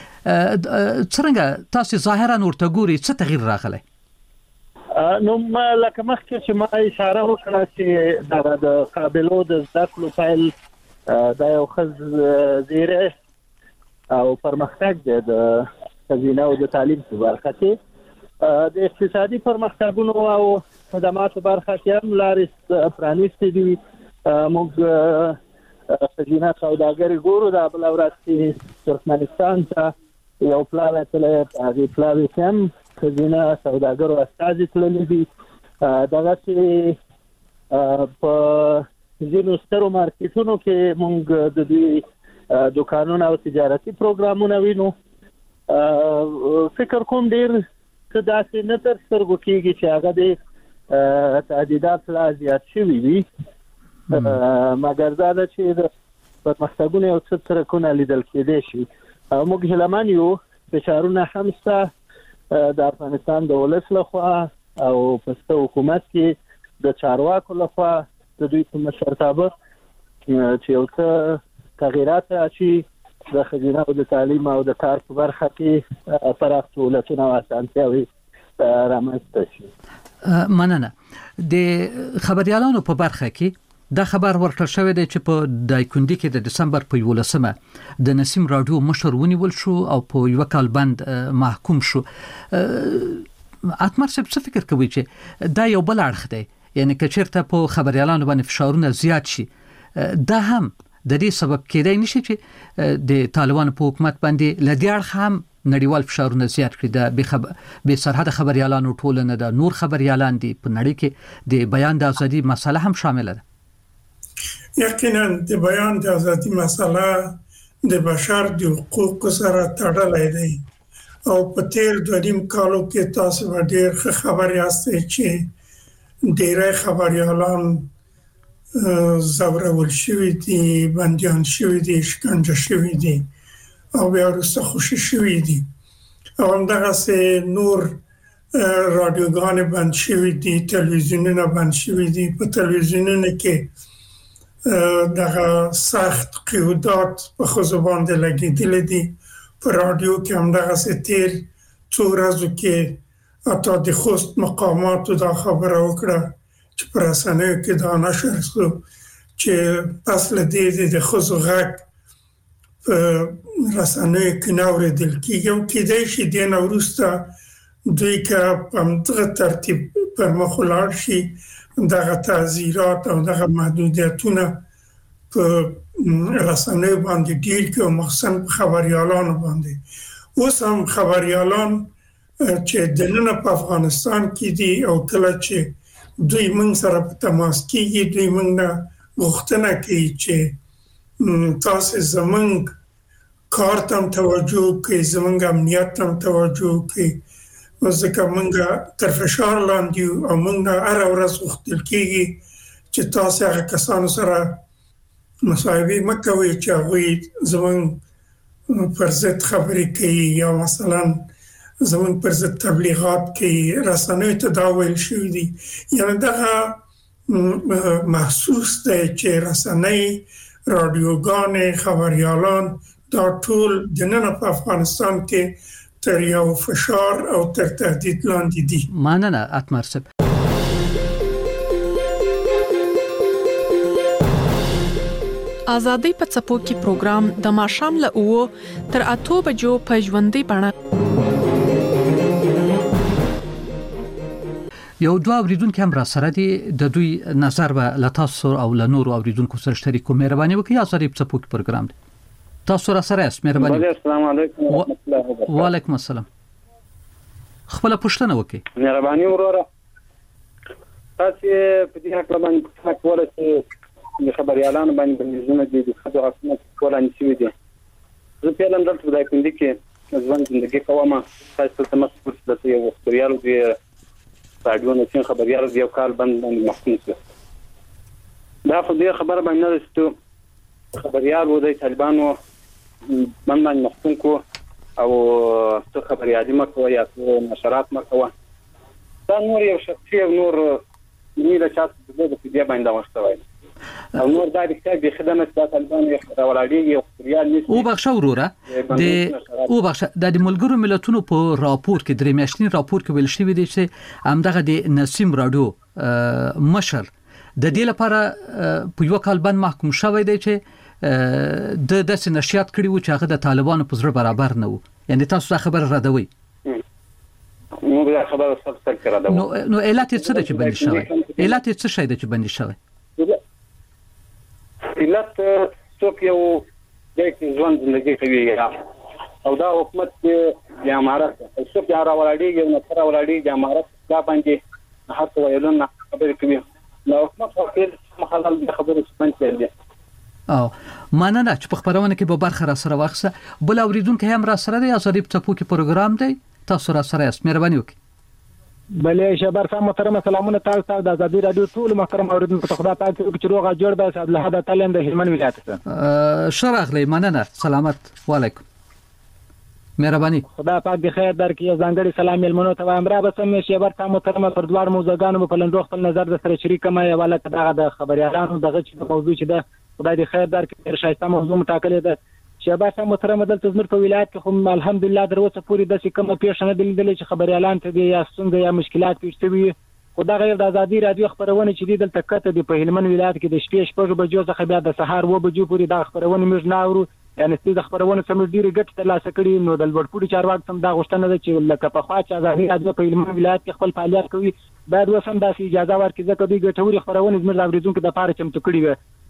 څنګه تاسو ظاهرا ورته ګوري څه تغییر راغلی نو لکه مخکې چې ما اشاره وکړه چې د قابلو د زده کړو پیل دا یو ښه زیری او پرمختګ دی د خزینه او د تعلیم په برخه کې د اقتصادي پرمختګونو او خدماتو برخه کې هم لارې پرانیستې دي موږ خزینه سوداګري ګورو د بل ورځ کې ترکمنستان ته یو پلاوی تللی هغې پلاوی کې هم خزینه سوداګرو استازي تللي دي دغسې په ځینو سترو مارکیټونو کې موږ د دوی دوکانونه او تجارتي پروګرامونه وینو فکر کوم ډیر څه داسې نه تر سترګو کېږي چې هغه د تعدیدات لا زیات شوي وي مګر دا ده چې د پرمختګونو یو څه څرکونه لیدل کېدی شي موږ هیلهمن یو فشارونه هم شته د افغانستان د ولس لخوا او په سته حکومت کې د چارواکو لخوا د دوی په مشرتابه چې یو څه تغییرات راشي د خزینه او د تعلیم او د کار په برخه کې پراخ سهولتونه او اسانتیاوې رامنځته شي مننه د خبريالانو په برخه کې دا خبر ورکړل شوی دی چې په دایکندي کې د دسمبر په یولسمه د نسیم رادیو مشر ونیول شو او په یو کال بند محکوم شو اتمر څه فکر کوي چې دا یو بل اړخ دی یعنی که چیرته په خبريالانو باندې فشارونه زیات شي دا هم د دې سبب کېدای نشي چې د طالبان په حکومت باندې لدیار هم نړیوال فشارونه زیات کړي د به خبر به سرحد خبريالانو ټولنه د نور خبريالان دي په نړۍ کې د بیان د ازادي مسله هم شامل ده. یقینا د بیان د ازادي مسله د بشر د حقوقو سره تړلې ده او په تیر دوه نیم کالو کې تاسو ډېر خبري یاستئ چې ډېر خبريالان زورول شوی دي، بنديان شوی دي، شکنجه شوی دي او بیا وروسته خوشي شوی دي او همدغه سه نور رادیوګان بند شوی دي، تلویزیونونه بند شوی دي. په تلویزیونونو کې دغه سخت قیودات په خصوص باندې لګیدل دي. په رادیو کې همدغه سه تیر څو ورځې کې اته د خوست مقاماتو دا خبره وکړه چې پر رسنیو کې دا نشر شو چې اصل دې د خصوص غږ رسنیو کې ناوریدل کېږي او کېدای شي د وروسته دوی که په همدغه ترتیب پر مخ ولاړ شي دغه تعزیرات او دغه محدودیتونه په رسنیو باندې ډیر کې او مخصوصا په خبريالانو باندې. اوس هم خبريالان چې دننه په افغانستان کې دي او کله چې دوی موږ سره په تماس کېږي دوی موږ نه غوښتنه کوي چې تاسو زمونږ کار تم توجه کوي، زمونږ امنیت تم توجه کوي، ځکه موږ تر فشار لاندې او موږ نه هر ورځ غوښتل کېږي چې تاسو هغه کسانو سره مصاحبه مکوئ چې هغوی زمونږ پر ضد خبرې کوي یا مثلا زمونږ پر ضد تبلیغات کوي. رسنیو ته دا ویل شوي دي، یعنې دغه محسوس دی چې رسنۍ، رادیوګانې، خبريالان دا ټول د نن په افغانستان کې تر یو فشار او تر تهدید لاندې دي. مننه اتمر صاحب. ازادي په څپو کې پروګرام د ماښام له اوو تر اته بجو په ژوندۍ بڼه یو دوه اوریدونکو هم را سره دي، د دوی نظر به لتاسو او لنور اوریدونکو سره شریکو. مهرباني وکړئ ازادي په څپو کې پروګرام دی. تاسو را سره یاست. مهرباني. السلام علیکم ورحمۃ الله وبرکاته. وعلیکم السلام. خپل پوښتنه وکړئ. مهرباني وروره. تاسو په دې حق باندې څه کوله چې خبريالان باندې بندیزونه دي د خدای حکومت کولای شي دي. زه په لندن دلته د کوندي کې ځوان ژوندۍ کومه تاسو ته مسؤل د یو خبريالو دی رادیو نه څنګه خبريالو دی یو کال بند باندې محکوم شو. دا خو دې خبره باندې راستو خبريالو د طالبانو من باندې محکوم کو او څه خبريالي مکو یا څه نشرات مکو. دا نور یو شخصي نور نیله چاته د دې باندې واستوي او نور دا د خدمت د طالبانو راولاړي یو خبريال نشي. او بخښه وروره د او بخښه د ملګرو ملتونو په راپور کې درې میاشتنی راپور کې ویل شوی دی چې همدغه د نسیم رادیو مشر د دې لپاره په یو کال باندې محکوم شوی دی چې د داسې نشریات کړي وو چې هغه د طالبانو په زړه برابر نه وو. یعنی تاسو دا خبر ردوي؟ نو دا خبر څه کړه دا نو نو علت څه ده چې باندې شوی؟ علت څه شي ده چې باندې شوی؟ علت څوک یو د ژوند زندگی کوي او دا حکومت د امارات څوک یې راوړاړي یو نه راوړاړي د امارات دا باندې حق ویلونه خبرې کوي. نو حکومت خپل مخالف د خبرې څنګه دی. او مننه چې په خبرونه کې به برخه را سره واخصه. بل اوریدونکو هم را سره دی ازادي په څپو کې پروګرام دی. تاسو را سره یاست. مهرباني وکړئ. بلې شبر سم محترم سلامونه تاسو د ازادي رادیو ټول محترم اوریدونکو ته خدا پاک چې روغه جوړ به صاحب له هدا تعلیم د هلمند ولایت څخه شرغلی. مننه. سلامت. وعلیکم. مهرباني. خدا پاک د خیر درکې ځانګړي سلام ملمنو ته امر به سم شبر سم محترم پر دوار موزګانو په لندو خپل نظر د سره شریک ما یواله دغه د خبريالانو دغه چې موضوع چې ده خدای دې خیر درکړي. ډېر ښایسته موضوع مټاکلې ده. شباب سم محترم دلته زموږ په ولایت کې خو الحمدلله در اوسه پورې د کومه پیښه نه دي چې خبريالان ته یا څنګه یا مشکلات پیښ شوي. خو دا غیر د ازادي رادیو خبرونه چې دلته کته د په هلمند ولایت کې د شپې شپږ بجو څخه بیا د سهار و بجو پورې دا خبرونه موږ نه اورو. یعنی ستاسو خبرونه سم ډیره ګټه ترلاسه کړي. نو د لوړپوړي چارواکو سم دا غوښتنه ده چې لکه په خوا چې ازادي رادیو په هلمند ولایت کې خپل فعالیت کوي باید وسم داسې اجازه ورکړي ځکه دوی ګټوري خبرونه زموږ اوریدونکو د پاره چمتو کړي وي.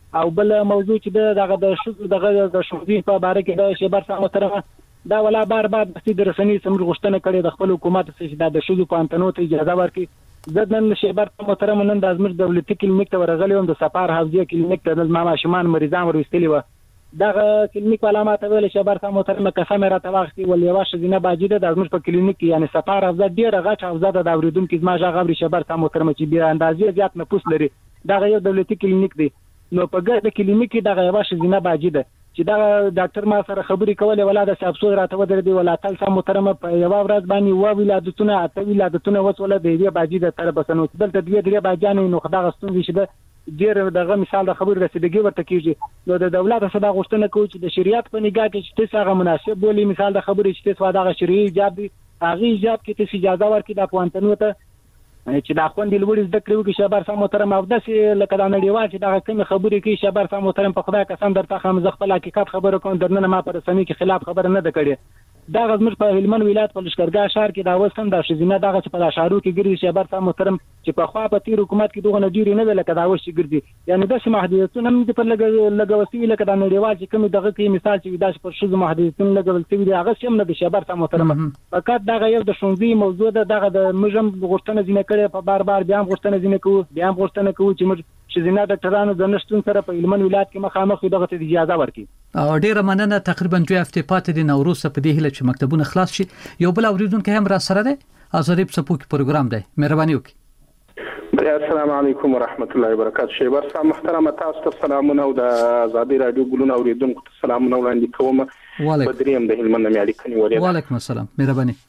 او بل موضوع چې دغه د شذ دغه د شذ په باره کې د شیبر صاحب محترم دا ولا بار بار د رسنۍ سمر غوښتنه کړې د خپل حکومت چې د شذ په انتنو ته اجازه ورکړي. زه نن شیبر صاحب محترم نن د ازمیر دولتي کلینیک ته ورغلی وم، د سفار حوزه کلینیک ته د ماشومان مریضان ورستلی و. دغه کلینیک علامات ویل شیبر صاحب محترم کسه مې راته واخلي ول یو شذینه باجیده د ازمیر په کلینیک یعنی سفار حوزه ډیره غټ حوزه د اوریدونکو زما ژغوري شیبر صاحب محترم چې بیا اندازې زیات نفوس لري. دغه یو دولتي کلینیک دی. نو په ګرد کلینیک کې دغه یو شذینه باجیده چې دا ډاکټر ما سره خبرې کولې ولاده صاحب سو راته ودرې دی ولاته تل محترم په یو ورځ باندې و ولادتونه اته ولادتونه وسوله دی دی باجی د تر بسنو دلته دی دی باجانې نو خدای غستون شي د ډیر دغه مثال د خبر رسیدګي ورته کیږي. نو د دولت صدا غوښتنه کوي چې د شریعت په نگاه کې چې تاسو هغه مناسب بولی مثال د خبرې چې تاسو دغه شریعي ایجاب دی هغه ایجاب کې تاسو اجازه ورکړي د پوانتنو ته چې دا خوندې لوړ زده کړو کې شیبر صاحب محترم او داسې لکه د نړیوال چې دا کوم خبرې کې شیبر صاحب محترم په خدای قسم درته خام ز خپل حقیقت خبره کوم درنه ما پر رسنۍ کې خلاف خبره نه ده کړې. دا غزمر په هلمند ولایت په لشکرګاه شهر کې دا وسم د شذینه دغه چې په اشارو کې ګرځي شیبر صاحب محترم چې په خوا په تیر حکومت کې دغه نډيري نه ویل کدا وش ګرځي یعنی داسې محدودیتونه هم په لګ لګوسي لکه د نړیوال چې کوم دغه کې مثال چې داسې پر شذ محدودیتونه لګول شوی دی هغه هم نه د شیبر صاحب محترم فقط دغه یو د شونځي موضوع ده دغه د مجم غوښتنه زینه کړي په بار بار بیا غوښتنه زینه کوو بیا غوښتنه کوو چې موږ شذینه ډاکټرانو د نشټون سره په هلمند ولایت کې مخامخ دغه ته اجازه ورکړي. او ډیره مننه. تقریبا دوه هفته پاتې د نوروز په دې هله چې مکتبونه خلاص شي. یو بل اوریدونکو هم را سره ده ازادي په سپوک پروګرام دی. مهرباني وکړئ. بیا السلام علیکم ورحمت الله وبرکاته. شیبر صاحب محترم تاسو ته سلامونه او د ازادي رادیو ګلونه اوریدونکو ته سلامونه وړاندې کوم. بدریم د هلمند مې اړیکې ولې. وعلیکم السلام. مهرباني.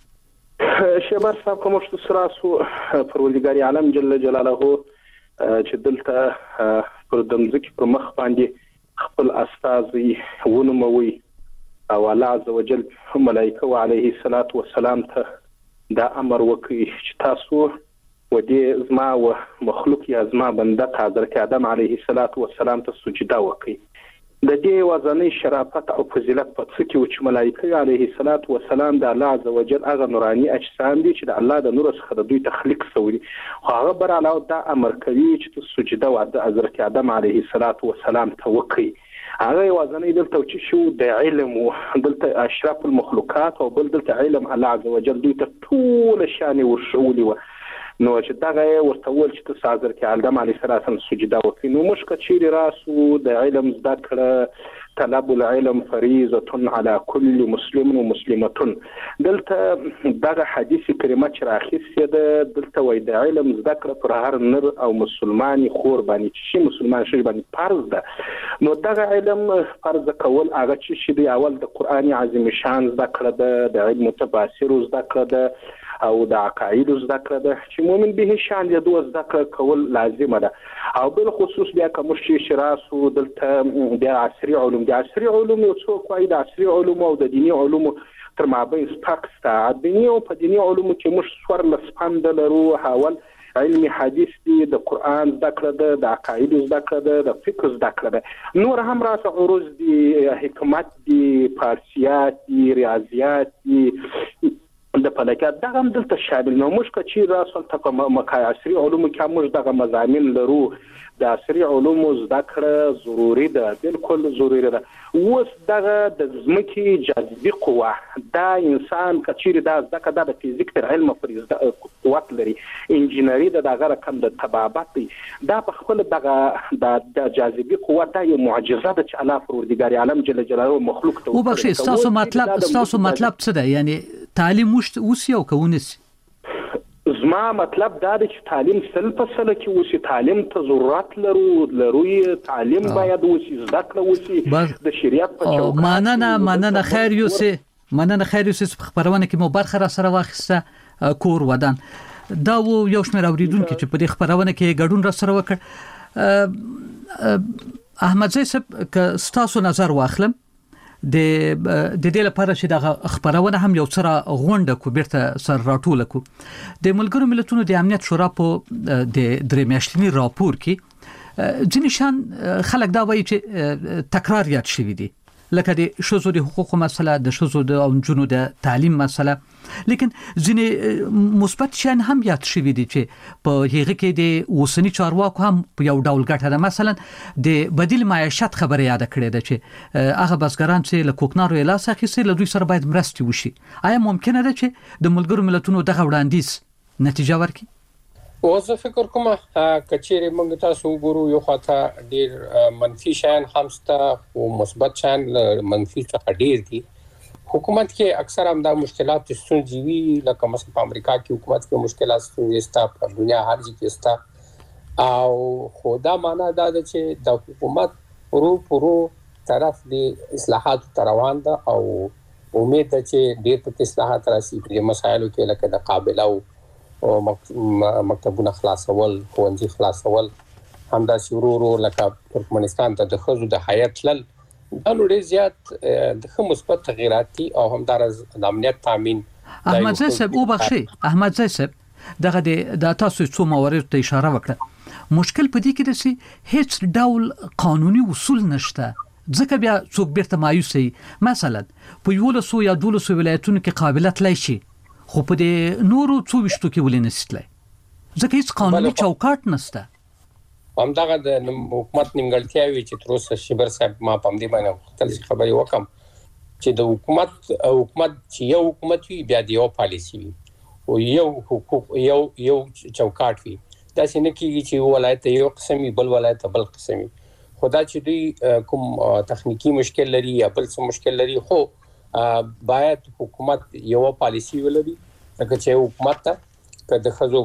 شیبر صاحب کوم څه سراسو پروردګار عالم جل جلاله چې دلته پر دمځکه پر مخ باندې خپل استازي ونوموي او الله عزوجل ملائکه علیه الصلاۃ والسلام ته دا امر وکړي چې تاسو و دې زما او مخلوق یا زما بنده حضرت آدم علیه الصلاۃ والسلام ته سجده وکړي. د دې وزنی شرافت او فضیلت په څه کې چې ملائکه علیه الصلاۃ والسلام د الله عزوجل هغه نوراني اجسام دي چې د الله د نور څخه د دوی تخلیق شوی خو هغه بر علاوه دا امر کوي چې سجده و د حضرت آدم علیه الصلاۃ والسلام ته وکړي. هغه وزنی دلته چې شو د علم او دلته اشراف المخلوقات او بل دلته علم الله عزوجل دوی ته ټول شان ورشولي و نو چې دغه ورته ول چې تاسو حضرت آدم علیه السلام سجده وکړي. نو مشک چیرې راسو د علم زده کړه طلب العلم فریضه على كل مسلم ومسلمه. دلته دغه حدیث کریمه چې راخیسته ده دلته وای د علم زده کړه پر هر نر او مسلمانی خور باندې چې مسلمان شي باندې فرض ده. نو دغه علم فرض کول هغه چې دی اول د قران عظیم شان زده کړه ده د علم متباسر زده کړه ده او د عقاید زده کړه ده چې مؤمن به شان د دوه زده کړه کول لازمه ده. او بل خصوص بیا کوم شي شراسو دلته د عصري علوم د عصري علوم او څو کوي د عصري علوم او د دینی علوم تر مابین پاکستان دینی او په دینی علوم کې موږ څور لسپند لرو حوال علمي حدیث دی د قران زده کړه ده د عقاید زده کړه ده د فقه زده کړه ده نور هم راس عروض دي حکمت دي فارسیات دي ریاضیات دي د فلکات دغه هم دلته شامل نو موږ چې راسل ته مکای عصري علوم کې موږ دغه مضامین لرو د عصري علوم زده کړه ضروري ده بالکل ضروري ده. اوس دغه د ځمکې جاذبي قوه دا انسان کچیر دا زده کړه د فزیک تر علم پر قوت لري انجینری د دغه رقم د طبابت دا په خپل دغه د جاذبي قوه دا یو معجزه ده چې الله پروردګار عالم جل جلاله مخلوق ته وبخښي. تاسو مطلب تاسو مطلب څه ده یعنی تعلیم وشت اوس یو کوونس زما مطلب دا دی چې تعلیم سل په سل کې اوسې تعلیم ته ضرورت لرو لروي تعلیم باید اوسې زده کړه اوسې د شریعت په چوکاټ. مننه مننه خیر یوسف مننه خیر یوسف خبرونه کې مو برخه را سره واخیسته کور ودان دا و یو شمېر اوریدونکو چې په دې خبرونه کې ګډون را سره وکړ. احمد زئی صاحب که تاسو نظر واخلم د د دې لپاره چې د خبرونه هم یو سره غونډه کو بیرته سر راټول کو د ملګرو ملتونو د امنیت شورا په د درې میاشتنی راپور کې ځینې شان خلک دا وایي چې تکرار یاد شوی دی لکه د شوزو د حقوقو مسله، د شوزو د او جنو د تعلیم مسله، لیکن ځینې مثبت شیان هم یاد شوي دي چې په هغه کې د اوسنی چارواکو هم په یو ډول ګټه ده. مثلا د بدیل معیشت خبره یاد کړې ده چې هغه بسګران چې له کوکنارو لاس اخیستي له دوی سره باید مرستې وشي. آیا ممکنه ده چې د ملګرو ملتونو دغه وړاندیز نتیجه ورکړي؟ اوس فکر کوم کچېره موږ تاسو وګورو یو خاطر ډیر منفي شیان هم ستا او مثبت شیان منفي څخه ډیر دي. حکومت کې اکثر هم دا مشکلات ستونزې وي، لکه مثلا په امریکا کې حکومت کې مشکلات ستونزې ستا، په دنیا هر ځای کې ستا، او خدا معنا دا ده چې د حکومت پرو پرو طرف د اصلاحات روان ده او امید ده چې ډیر په اصلاحات راشي په مسایلو کې، لکه د قابله او او مکتبونه خلاصول، ښوونځي خلاصول، همدا شروع لکه ترکمنستان ته د خزو د حیات لل دا ډېر زیات د خو مثبت تغیرات دي او همدارز د امنیت تامین. احمد زاهد صاحب او بخشي احمد زاهد صاحب دغه د تاسو څو موارد ته اشاره وکړه، مشکل په دې کې د سي هیڅ ډول قانوني اصول نشته، ځکه بیا څوک بیرته مایوسي. مثلا په یو لسو یا دولسو ولایتونو کې قابلیت لای شي، خو په دې نورو څو وشتو کې ولې نشته، ځکه هیڅ قانوني چوکاټ نشته. همدغه د حکومت نیمګړتیاوي چې تر اوسه شبر صاحب ما په دې باندې تل خبري وکم چې د حکومت حکومت چې یو حکومت وي بیا د یو پالیسی وي او یو حقوق یو یو چوکاټ وي، دا څنګه کیږي چې ولایت یو قسمي بل ولایت بل قسمي، خدا چې دوی کوم تخنیکی مشکل لري یا بل څه مشکل لري، خو باید حکومت یو پالیسی ولري، لکه چې حکومت ته که د خزو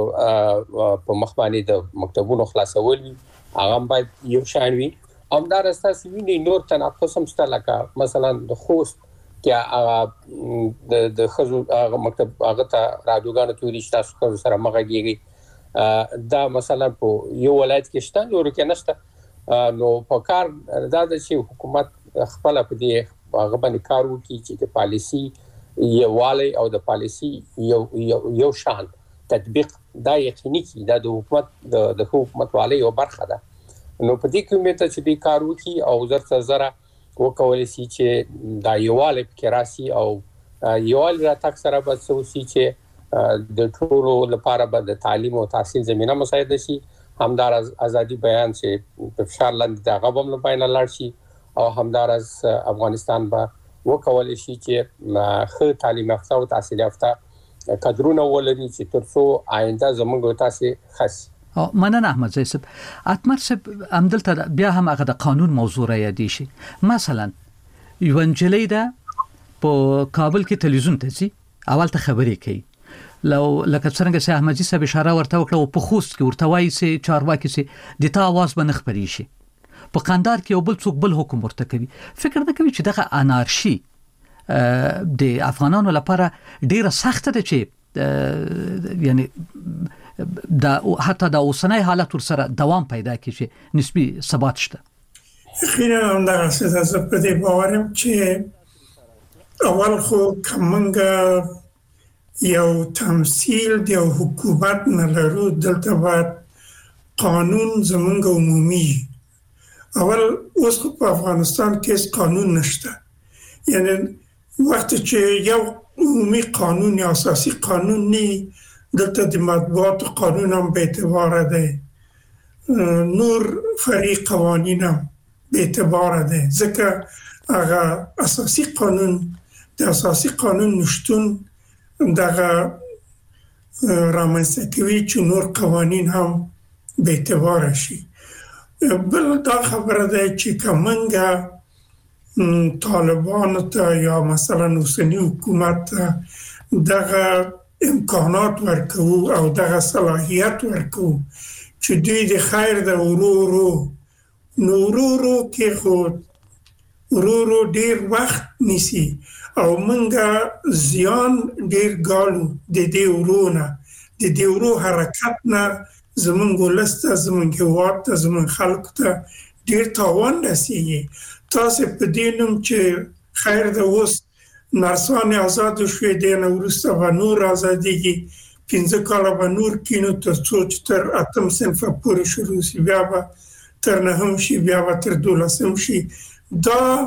په مخ باندې د مکتبونو خلاصول وي هغه باید یو شان وي. همدار اساس ویني نور تناقض هم شته، لکه مثلا د خوست کې هغه د خزو هغه مکتب هغه ته رادیوګانو توري تاسو خزو سره مغږیږي، دا مثلا په یو ولایت کې شته نور کې نشته. نو په کار دا د چې حکومت خپل په دې هغه باندې کار وکړي چې د پالیسی یووالی او د پالیسی یو یو شان تطبیق دا یقیني کی دا د حکومت د د حکومت والی یو برخه ده. نو په دې کې امید چې د کار وکړي او زرته زره وکولای شي چې دا یووالی کې راسي او یووالی را تک سره به څه چې د ټولو لپاره به د تعلیم او تحصیل زمينه مساعده شي، همدار ازادي بیان چې په فشار لاندې د غوبم لپاره لاړ شي او همدار از افغانستان به وکولای شي چې خو تعلیم یافته او تحصیل یافته کادرونه ولري چې ترڅو آینده زموږ تاسو خاص. او مننه احمد زاهد صاحب. اتمر صاحب عمدلته بیا هم هغه د قانون موضوع را یادی شي. مثلا یو انجلی ده په کابل کې تلویزیون ته سي اول ته خبرې کوي، لو لکه څنګه چې احمدي صاحب اشاره ورته وکړه او په خوست کې ورته وایي چې چارواکي سي د تا आवाज به نه خبري شي، په قندار کې یو بل څوک بل حکم ورته کوي. فکر نه کوي چې دغه انارشي د افغانانو لپاره ډیره سخته ده چې یعنی دا حتی د اوسنۍ حالت ور سره دوام پیدا کړي چې نسبی ثبات شته. خیره همدغه څه زه په دې باورم چې اول خو کومنګ یو تمثيل د حکومت نه لرو، دلته باید قانون زمونږ عمومي. اول اوس په افغانستان کې قانون نشته، یعنی وخت چې یو عمومي قانون یا اساسي قانون نه، دلته د مطبوعات قانون هم به اعتبار ده، نور فرعي قوانین هم به اعتبار ده، ځکه هغه اساسي قانون د اساسي قانون نشتون دغه رامنځته کوي چې نور قوانین هم به اعتبار شي. بل دا خبره ده چې کومنګ طالبان ته یا مثلا اوسنی حکومت دغه امکانات ورکو او دغه صلاحیت ورکو چې دوی د خیر د ورورو نورورو کې خو ورورو ډیر وخت نیسی او منګه زیان ډیر ګالو د دې ورونه د دې ورو حرکت نه زمونږ ولسته زمونږ هوات زمونږ خلق ته ډیر تاوان رسیږي. تاسو په دې نوم چې خیر د اوس نرسان آزاد شوې دي نو ورسته و نور آزادیږي، پنځه کاله به نور کینو تر څو چې تر اتم صنف پورې شروع شي، بیا به تر نهم شي، بیا به تر دولسم شي. دا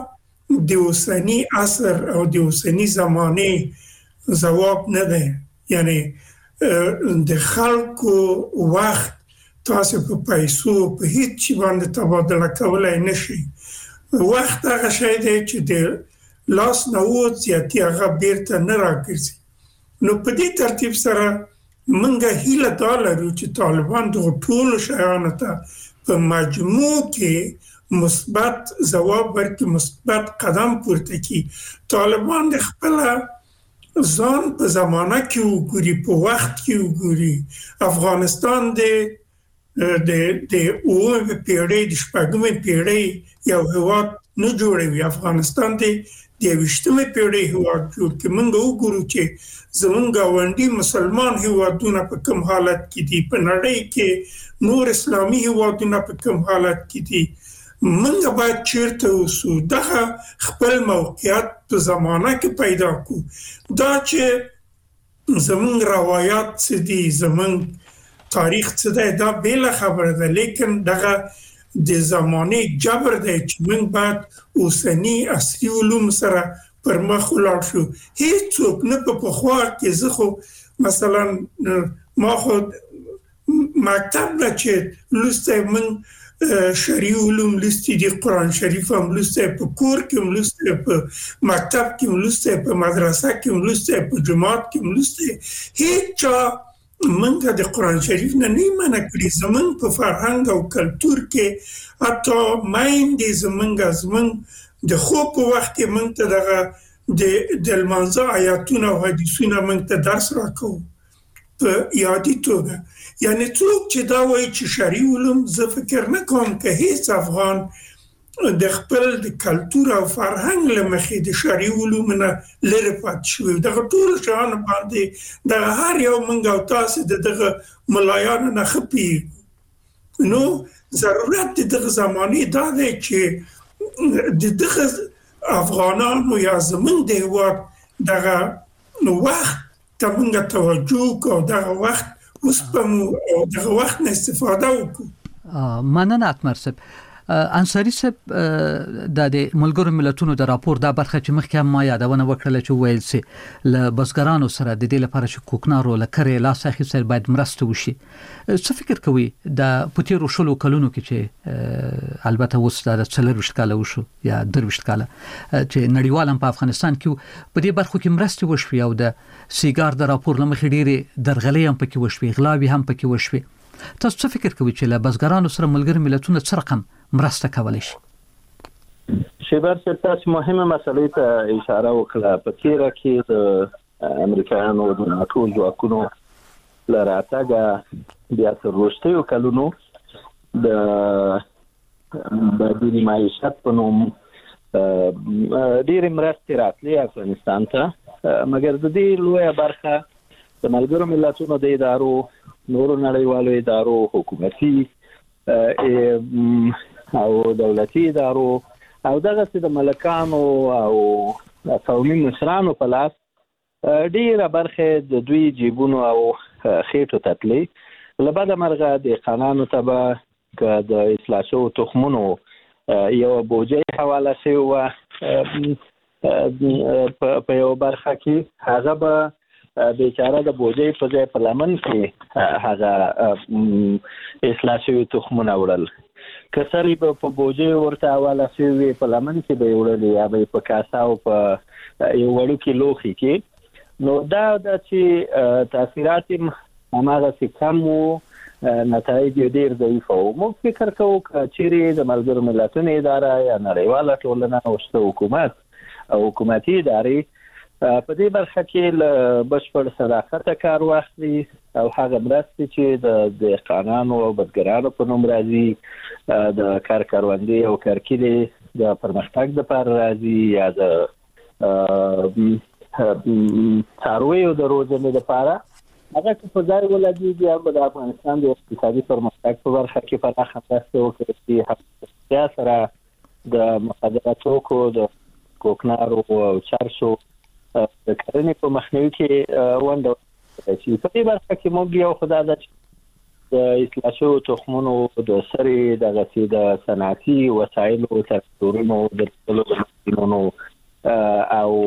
د اوسنی عصر او د اوسنی زمانه جواب نه دی. یعنی د خلکو وخت تاسو په پیسو په هیڅ شي باندې تبادله کولای نشي. وخت هغه شی دی چې د لاس نه وځي یا هغه بیرته نه راګرځي. نو په دې ترتیب سره منګه هیله دا لرو چې طالبان د ټول شیانو ته په مجموع کې مثبت ځواب ورکړي، مثبت قدم پورته کړي. طالبان د خپل ځان په زمانه کې وګوري، په وخت کې وګوري. افغانستان د د د اوه پیړۍ د شپږمې پیړۍ یو هیواد نه جوړوي. افغانستان د د وشتمې پیړۍ هیواد جوړ کړي. موږ وګورو چې زمونږ ګاونډي مسلمان هیوادونه په کوم حالت کې دي، په نړۍ کې نور اسلامي هیوادونه په کوم حالت کې دي. موږ باید چیرته اوسو، دغه خپل موقعیت په زمانه کې پیدا کو. دا چې زمونږ روایات څه دي، زمونږ تاریخ څه دی، دا بیل خبره ده، لیکن دغه د زمانه جبر دی چې موږ باید اوسنی اصلي علوم سره پر مخ ولاړ شو. هیڅوک نه په پخوا کې زه خو مثلا ما خو مکتب نه چې لسته من شرعي علوم لسته دي، قرآن شریف هم لسته، په کور کې هم لسته، په مکتب کې هم لسته، په مدرسه کې هم لسته، په جماعت کې هم لسته. هیڅ منګه د قرآن شریف نه نه منع کړی. زمون په فرهنګ او کلچر کې حتی مایندې زمونږ زمون د خوب په وخت کې موږ ته دغه د د لمانځه آیاتونه او حدیثونه موږ ته درس راکوو په یادی توګه. یعنی څوک چې دا وایي چې شرعي علوم، زه فکر نه کوم که هیڅ افغان د خپل د کلچر او فرهنګ له مخې د شرعي علوم نه لرې پاتې شوی. دغه ټول شیان باندې دغه هر یو موږ او تاسو د دغه ملایانو نه ښه پوهیږو. نو ضرورت د دغه زمانې دا دی چې د دغه افغانانو یا زمونږ د هیواد دغه وخت ته موږ توجه وکړو، دغه وخت وسپمو او دغه وخت نه استفاده وکړو. مننه اتمر صاحب. انصاری صاحب د ملګرو ملتونو د راپور دا برخه چې مخکې ما یادونه وکړه چې ویل سي ل بزګرانو سره د دې لپاره چې کوکنارو لکرې لاس اخیستل باید مرسته وشي. څه فکر کوي د پوتیرو شلو کلونو کې چې البته اوس د څلور وشت کاله وشو یا دروشت کاله چې نړیوال هم په افغانستان کې په دې برخو کې مرسته وشوي او د سیګار د راپور لمخې ډېری درغلې هم پکې وشوي، غلاوي هم پکې وشوي. تاسو څه فکر کوي چې ل بزګرانو سره ملګرو ملتونو څه رقم مرسته کولای شي؟ شیبر چې تاسو مهمه مسلې ته اشاره وکړه. په تیره کې د امریکایانو د ناتو ځواکونو لراتګه بیا تر وروستیو کلونو د بدیل معیشت په نوم ډېرې مرستې راتلې افغانستان ته، مګر د دې لویه برخه د ملګرو ملتونو د ادارو، نورو نړیوالو ادارو، حکومتي او دولتي ادارو او دغه د ملکانو او قومي مشرانو په لاس ډیره برخه د دوی جیبونو او خېټو تتلې. لبد مرغه د قانونو تبع د اصلاح شو تخمونو یو بوجي حواله شوی و په یو برخه کې هغه به بیچاره د بوجي په ځای په لمن کې هغه اصلاح شوی تخمونه وړل. کسری په بوجي ورته حواله شوی په لمن کې به وړل یا به په کاسا او په یو وړو کې لوخي کې. نو دا د چې تاثیرات هماغه څه کم وو، نتایج ډېر ضعیف وو. موږ فکر کوو چې د ملګرو ملتونو اداره یا نړیواله ټولنه او حکومت او حکومتي ادارې په دې برخه کې له بشپړ صداقت کار واخلي او هغه مرستې چې د دهقانانو او بزګرانو په نوم راځي، د کار کاروندې او کارکلي د پرمختګ لپاره راځي یا د څارویو د روزنې لپاره، هغه په ځای ولګېږي او د افغانستان د اقتصادي پرمختګ په برخه کې پراخه مرستې وکړي چې هغه سره د مخدره توکو، د کوکنارو او چرسو د کرنې په مخنیوي کې ونډه واخلي. په دې برخه کې موږ یو خدای د د اصلاح شویو تخمونو د سرې دغه چې د صنعتي وسایلو ترکتورونو د ټولو ماشینونو او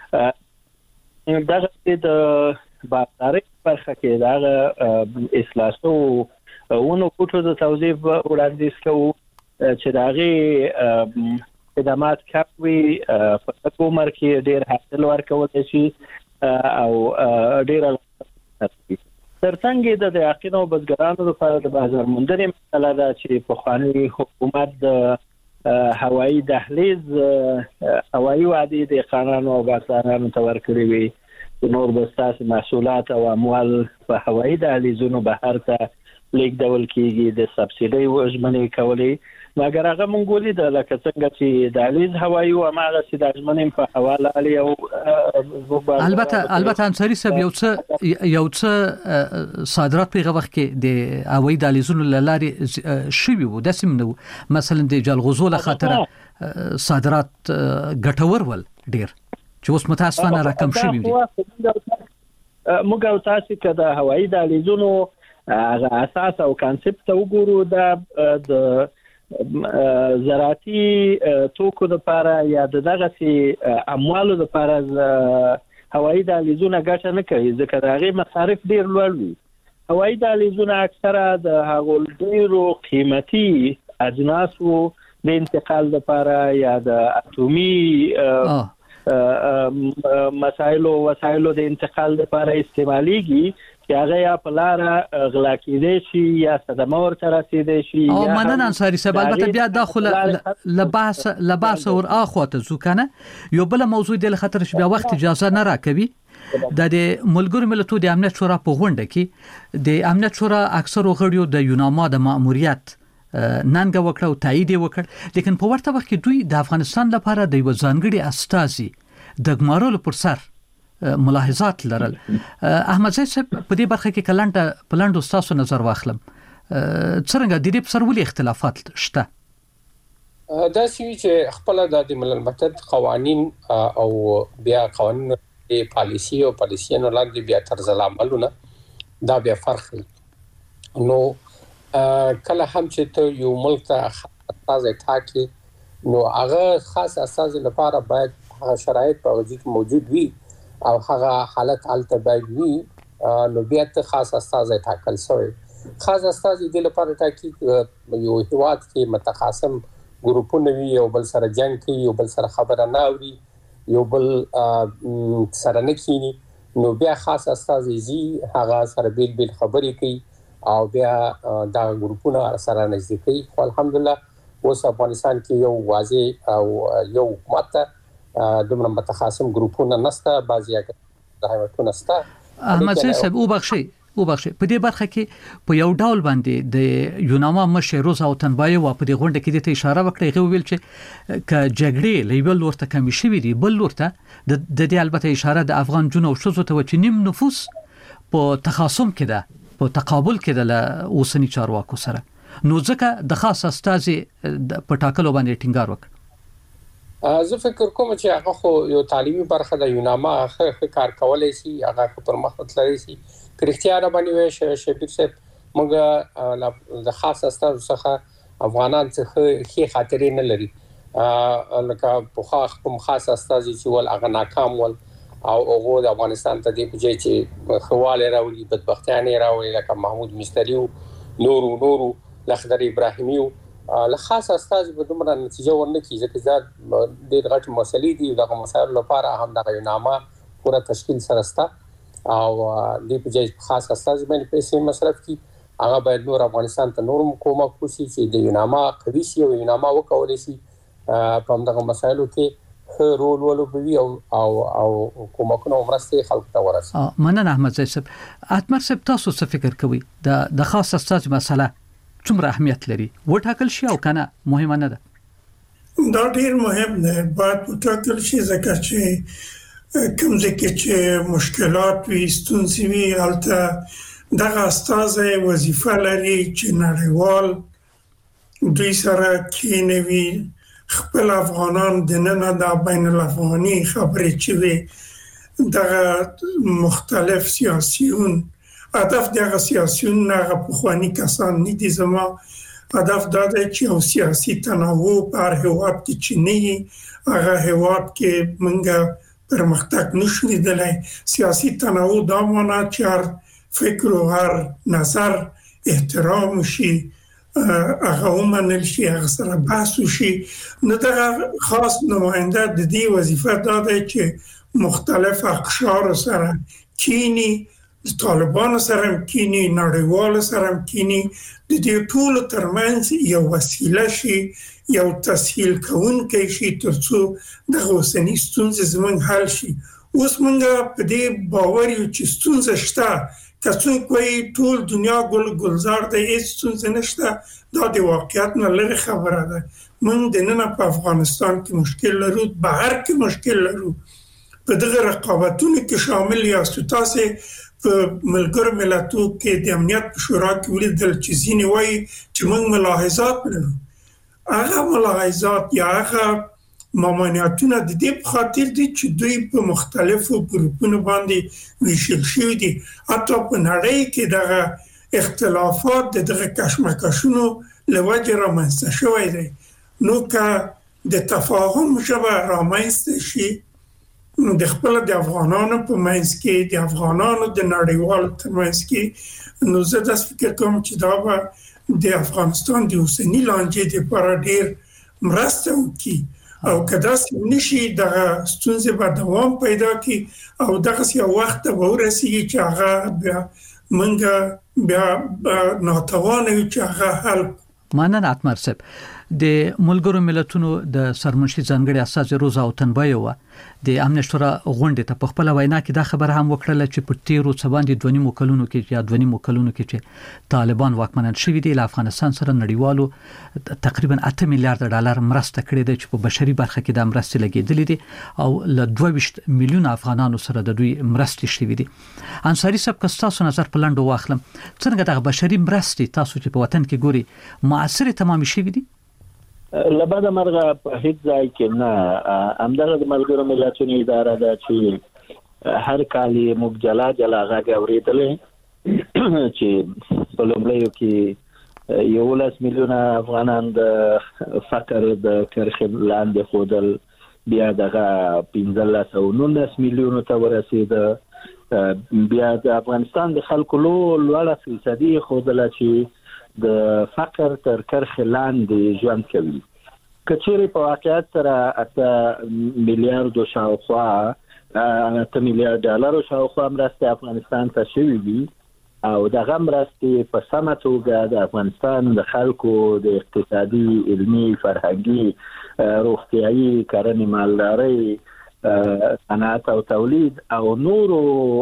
دغه چې د بازاري برخه کې دغه اصلاح شویو ونو بوټو د توظیف وړاندیز کوو چې دغه خدمات کوي په عمر کې ډېر حاصل ورکول شي او ډېر ترڅنګ د یقینو بزګرانو لپاره د بازار موندنې مسله ده چې په خواني حکومت د هوایي دهلیز هوایي وعدې د قانون او بازارانو تور کړی وي نور بستاس محصولات او اموال په هوایي دهلیزونو بهر ته لیکدول کیږي د سبسیډي وژمنې کولې مګر هغه مونږ ولید لکه څنګه چې دهلیز هوایي او هغه چې د ژمنې په حواله علي او البته البته انصاری صاحب یو څه یو څه صادرات په وخت کې د هوایي دهلیزونو لارې شوي وو د سیمنو مثلا د جلغوزو له خاطر صادرات ګټور ول ډیر چې اوس متاسفانه رقم شوي دي موږ او تاسو ته د هوایي دهلیزونو هغه اساس او کانسپټ وګورو د زراعتي توکو لپاره یا دغه سي اموالو لپاره هوایي دهلیزونه ګټه نه کوي ځکه دغه مصارف ډیر لوړ وي هوایي دهلیزونه اکثره د هغو ډیرو قیمتي اجناسو د انتقال لپاره یا د اټومي مسایلو وسایلو د انتقال لپاره استعماليږي چې هغه یا په لار غلا کېدې شي یا صدمه ورته رسیدې شي او مننه انصاری صاحب البته بیا داخله لباس لباس اور اخواته ځکه یو بل موضوع د خطر شي بیا وخت اجازه نه راکوي د ملګرو ملتونو د امنیت شورا په غونډه کې د امنیت شورا اکثر غړیو د یوناما د ماموریت ننګ وکړ او تایید وکړ لیکن په ورته وخت کې دوی د افغانستان لپاره د یو ځانګړي استازي د ګمارلو پر سر ملاحظات لرل احمد زید صاحب په دې برخه کې کلنټ پلانډ استاسو نظر واخلم څنګه د دې په سر ولې اختلافات شته دا چې خپل د ملل متحد قوانين او بیا قوانين د پالیسی او پالیسیانو لاندې بیا طرز العملونه دا بیا فرق نو کله هم چې ته یو ملک ته اساس ټاکي نو هغه خاص اساس لپاره باید شرایط په وجود موجود وي او هغه حالت حالت باید وي نو بیا ته خاص اساس ټاکل شوی خاص اساس د لپاره ټاکي یو هیواد کې متخاصم ګروپونه وي او بل سره جنگ کوي یو بل سره خبره نه اوري یو بل سره نه کینی نو بیا خاص اساس یې هغه سره بیل بیل خبرې کوي او بیا دا ګروپونه سره نږدې کوي خو الحمدلله اوس افغانستان کې یو واضح او یو حکومت دومره متخاصم ګروپونه نسته بعضی د حیواناتو نسته احمد صاحب او بخشي او بخشي په دې برخه کې په یو ډول باندې د یوناما مشر روز او تنبای و په دې غونډه کې د اشاره وکړه غو ویل چې ک جګړې لیبل ورته کمی شوی دی بل ورته د دې البته اشاره د افغان جنو او شوزو ته چې نیم نفوس په تخاصم کې ده په تقابل کې د اوسنی چارواکو سره نو ځکه د خاص استازي په ټاکلو باندې ټینګار وکړ زه فکر کوم چې هغه خو یو تعلیمي برخه د یوناما ښه کار کولای شي هغه پر مخ تللی شي کرختیا را باندې وې شبیر صاحب موږ د خاص استازو څخه افغانان څخه ښه خاطرې نه لري لکه په خاص خاص استازي چې ول هغه ناکام ول او هغه د افغانستان ته د پجې چې خواله راولي بدبختیانه راولي لکه محمود مستری نورو نورو لخدر ابراهیمی له خاص استاذ په دومره نتیجه ورنه کیږي چې زاد د غټ مسلې دي دغه مسایل لپاره هم دغه یوناما پوره تشکیل سره ستا او د پجې خاص استاذ باندې پیسې مصرف کی هغه باید نور افغانستان ته نورم کومک وکړي چې د یوناما قوي شي او یوناما وکولای شي په دغه مسایلو کې رول ولوبوي او او او کومکونه مرسته خلک ته ورسي مننه احمد زید صاحب اتمر صاحب تاسو څه فکر کوئ د د خاص استاذ مسله څومره اهمیت لري وټاکل شي او کنه مهمه نه ده دا ډیر مهم ده باید وټاکل شي ځکه چې کوم ځکه چې مشکلات وي ستونزې وي البته دغه استاذ وظیفه لري چې نړیوال دوی سره کینوي خپل افغانان د نن د بین الافغاني خبرې چې وي د مختلف سیاسيون هدف دغه سیاسيون نه په خواني کسان نه دي. زما هدف دا دی چې او سیاسي تنوع پر هیواد کې چینی هغه هیواد کې منګه پرمختګ نشو لیدلای. سیاسي تنوع دا معنی چې هر فکر او هر نظر احترام شي، هغه ومنل شي، هغه سره بحث شي. نو دا خاص نماینده د دې وظیفه دا دی چې مختلف اقشار سره کینی، طالبان سره کینی، نړیوال سره کینی، د دې ټول ترمنځ یو وسیله شي، یو تسهیل کوونکی شي ترڅو د اوسنی ستونزې زموږ حل شي. اوس موږ په دې باور یو چې ستونزه شته، که څوک وایي ټول دنیا ګل ګلزار دی هیڅ ستونزه نشته، دا د واقعیت نه لرې خبره ده. موږ د نن په افغانستان کې مشکل لرو، بهر کې مشکل لرو، په دغه رقابتونو کې شامل یاست. تاسو په ملګرو ملتونو کې د امنیت په شورا کې ولیدل چې ځینې وایي چې موږ ملاحظات لرو. هغه ملاحظات یا هغه ممانعتونه د دې په خاطر دي چې دوی په مختلفو ګروپونو باندې ویشل شوي دي. حتی په نړۍ کې دغه اختلافات د دغه کشمکشونو له وجې رامنځته شوی دی. نو که د تفاهم ژبه رامنځته شي د خپل د افغانانو په منځ کې، د افغانانو د نړیوالو ترمنځ کې، نو زه داسې فکر کوم چې دا به د افغانستان د اوسني لانجې لپاره ډېر مرسته وکړي. او که داسې نشي دغه ستونزې به دوام پیدا کړي او دغسې یو وخت ته به ورسېږي چې هغه بیا موږ بیا ناتوانه یو چې هغه حل کړو. مننه اتمر صاحب. د ملګرو ملتونو د سرمنشي ځانګړي اساس روزا او تنبیه د امنیت شورا غونډه ته په خپل وینا کې دا خبر هم وکړه چې په تیرو څباندې دوه نیمو کلونو کې یا دوه نیمو کلونو کې چې طالبان واکمنان شوي دي، له افغانستان سره نړیوالو تقریبا اته میلیارډ ډالر مرسته کړې ده چې په بشري برخه کې د مرستې لګېدلې دي او له دوه ویشت میلیون افغانانو سره د دوی مرستې شوي دي. انصاری صاحب که تاسو نظر په لاندې واخلم، څنګه د بشري مرستې تاسو چې په وطن کې ګوري معاصر تمام شوي دي؟ لبدا مرغه په هیڅ ځای کې نه. همدغه د ملګرو ملتونو اداره ده چې هر کال موږ جلا جلا غږ اورېدلې چې په لومړیو کې یولس میلیونه افغانان د فقر د کرښې لاندې ښودل، بیا دغه پنځلس او نولس میلیونو ته ورسېده، بیا د افغانستان د خلکو لوړه فیصدي ښودله چې د فقر تر کرښې لاندې ژوند کوي. که چیرې په واقعیت سره اته میلیارډو شاوخوا اته میلیارډ ډالرو شاوخوا مرستې افغانستان ته شوي وي او دغه مرستې په سمه توګه د افغانستان د خلکو د اقتصادي، علمي، فرهنګي، روغتیایي، کرنې، مالدارۍ، صنعت او تولید او نورو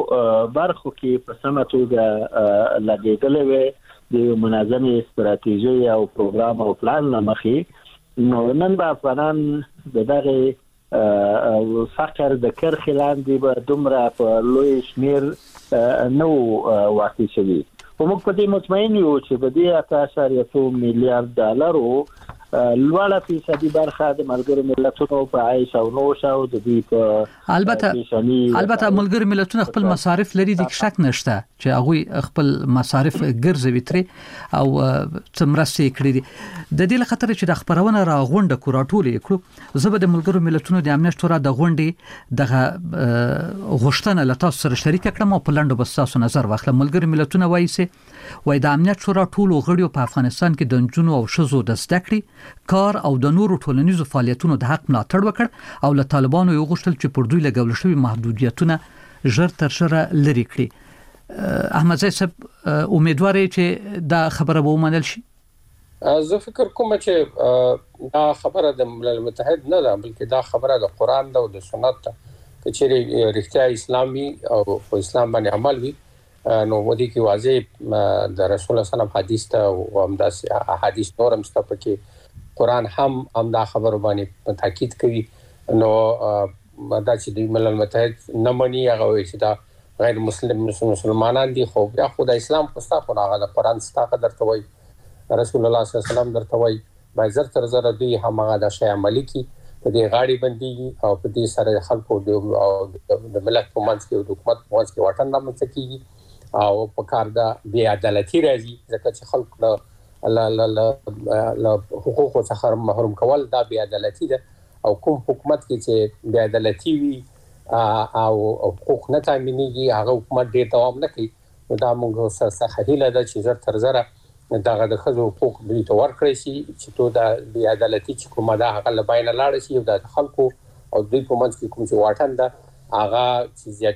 برخو کې په سمه توګه لګېدلې وي د منظمې استراتیژي او پروګرام او پلان لمخې. نو نن به افغانان د دغه فقر د کرښې لاندې به دومره په لوی شمیر نه واقع شوي. خو موږ په دې مطمئن یو چې په دې اته اعشاریه څو میلیارډ ډالرو لوړه فیصدي برخه د ملګرو ملتونو په عیش او نوش او د دې په البته البته ملګرو ملتونو خپل مصارف لري، د شک نشته چې هغه خپل مصارف ګرځوي ترې او څمرسته کړی دي. د دې لخطر چې د خبرونه را غونډه کو راټولې کړو، زه به د ملګرو ملتونو د امنیت شورا د غونډې دغه غوښتنه له تاسو سره شریک کړم او په لاندې بس تاسو نظر واخلم. ملګرو ملتونو وایي چې وای د امنیت شورا ټولو غړیو په افغانستان کې د جنونو او شذو د زده کړې، کار او د نورو ټولنیزو فعالیتونو د حق ملاتړ وکړ او له طالبانو یو غوښتل چې پر دوی لګول شوی محدودیتونه ژر تر ژره لري کړي. احمد صاحب امیدوار یم چې دا خبره به ومنل شي. زه فکر کوم چې دا خبره د ملل متحد نه ده، بلکې دا خبره د قران ده او د سنت ده. چې رښتیا اسلامي او په اسلام باندې عمل وي نو ودی کې واضح د رسول الله صلی الله علیه وسلم حدیث ته او همداسې احادیث نورم ست پکې قران هم هم دا خبر باندې تاکید کوي. نو دا چې د ملل متحد نه مني هغه وي چې دا غیر مسلم مسلمانان دي، خو بیا خدای اسلام خوستا خو هغه د قران ستا قدر ته وي، رسول الله صلی الله علیه وسلم درته وي باید زر تر زر دوی هم هغه د شی عملی کی په دې غاړي باندې او په دې سره خلکو د ملت په منځ کې او د حکومت په منځ کې واټن رامنځته کیږي او په کار د بې عدالتي راځي ځکه چې خلک له له له حقوقو څخه محروم کول دا بې عدالتي ده او کوم حکومت کې چې بې عدالتي وي او حقوق نه تامینېږي هغه حکومت ډېر دوام نه کوي نو دا موږ سره هیله ده چې زر تر زره دغه د ښځو حقوق دوی ته ورکړي شي چې تو د بې عدالتي چې کومه ده هغه له بینه لاړه شي او د خلکو او دوی په منځ کې کوم چې واټن ده هغه چې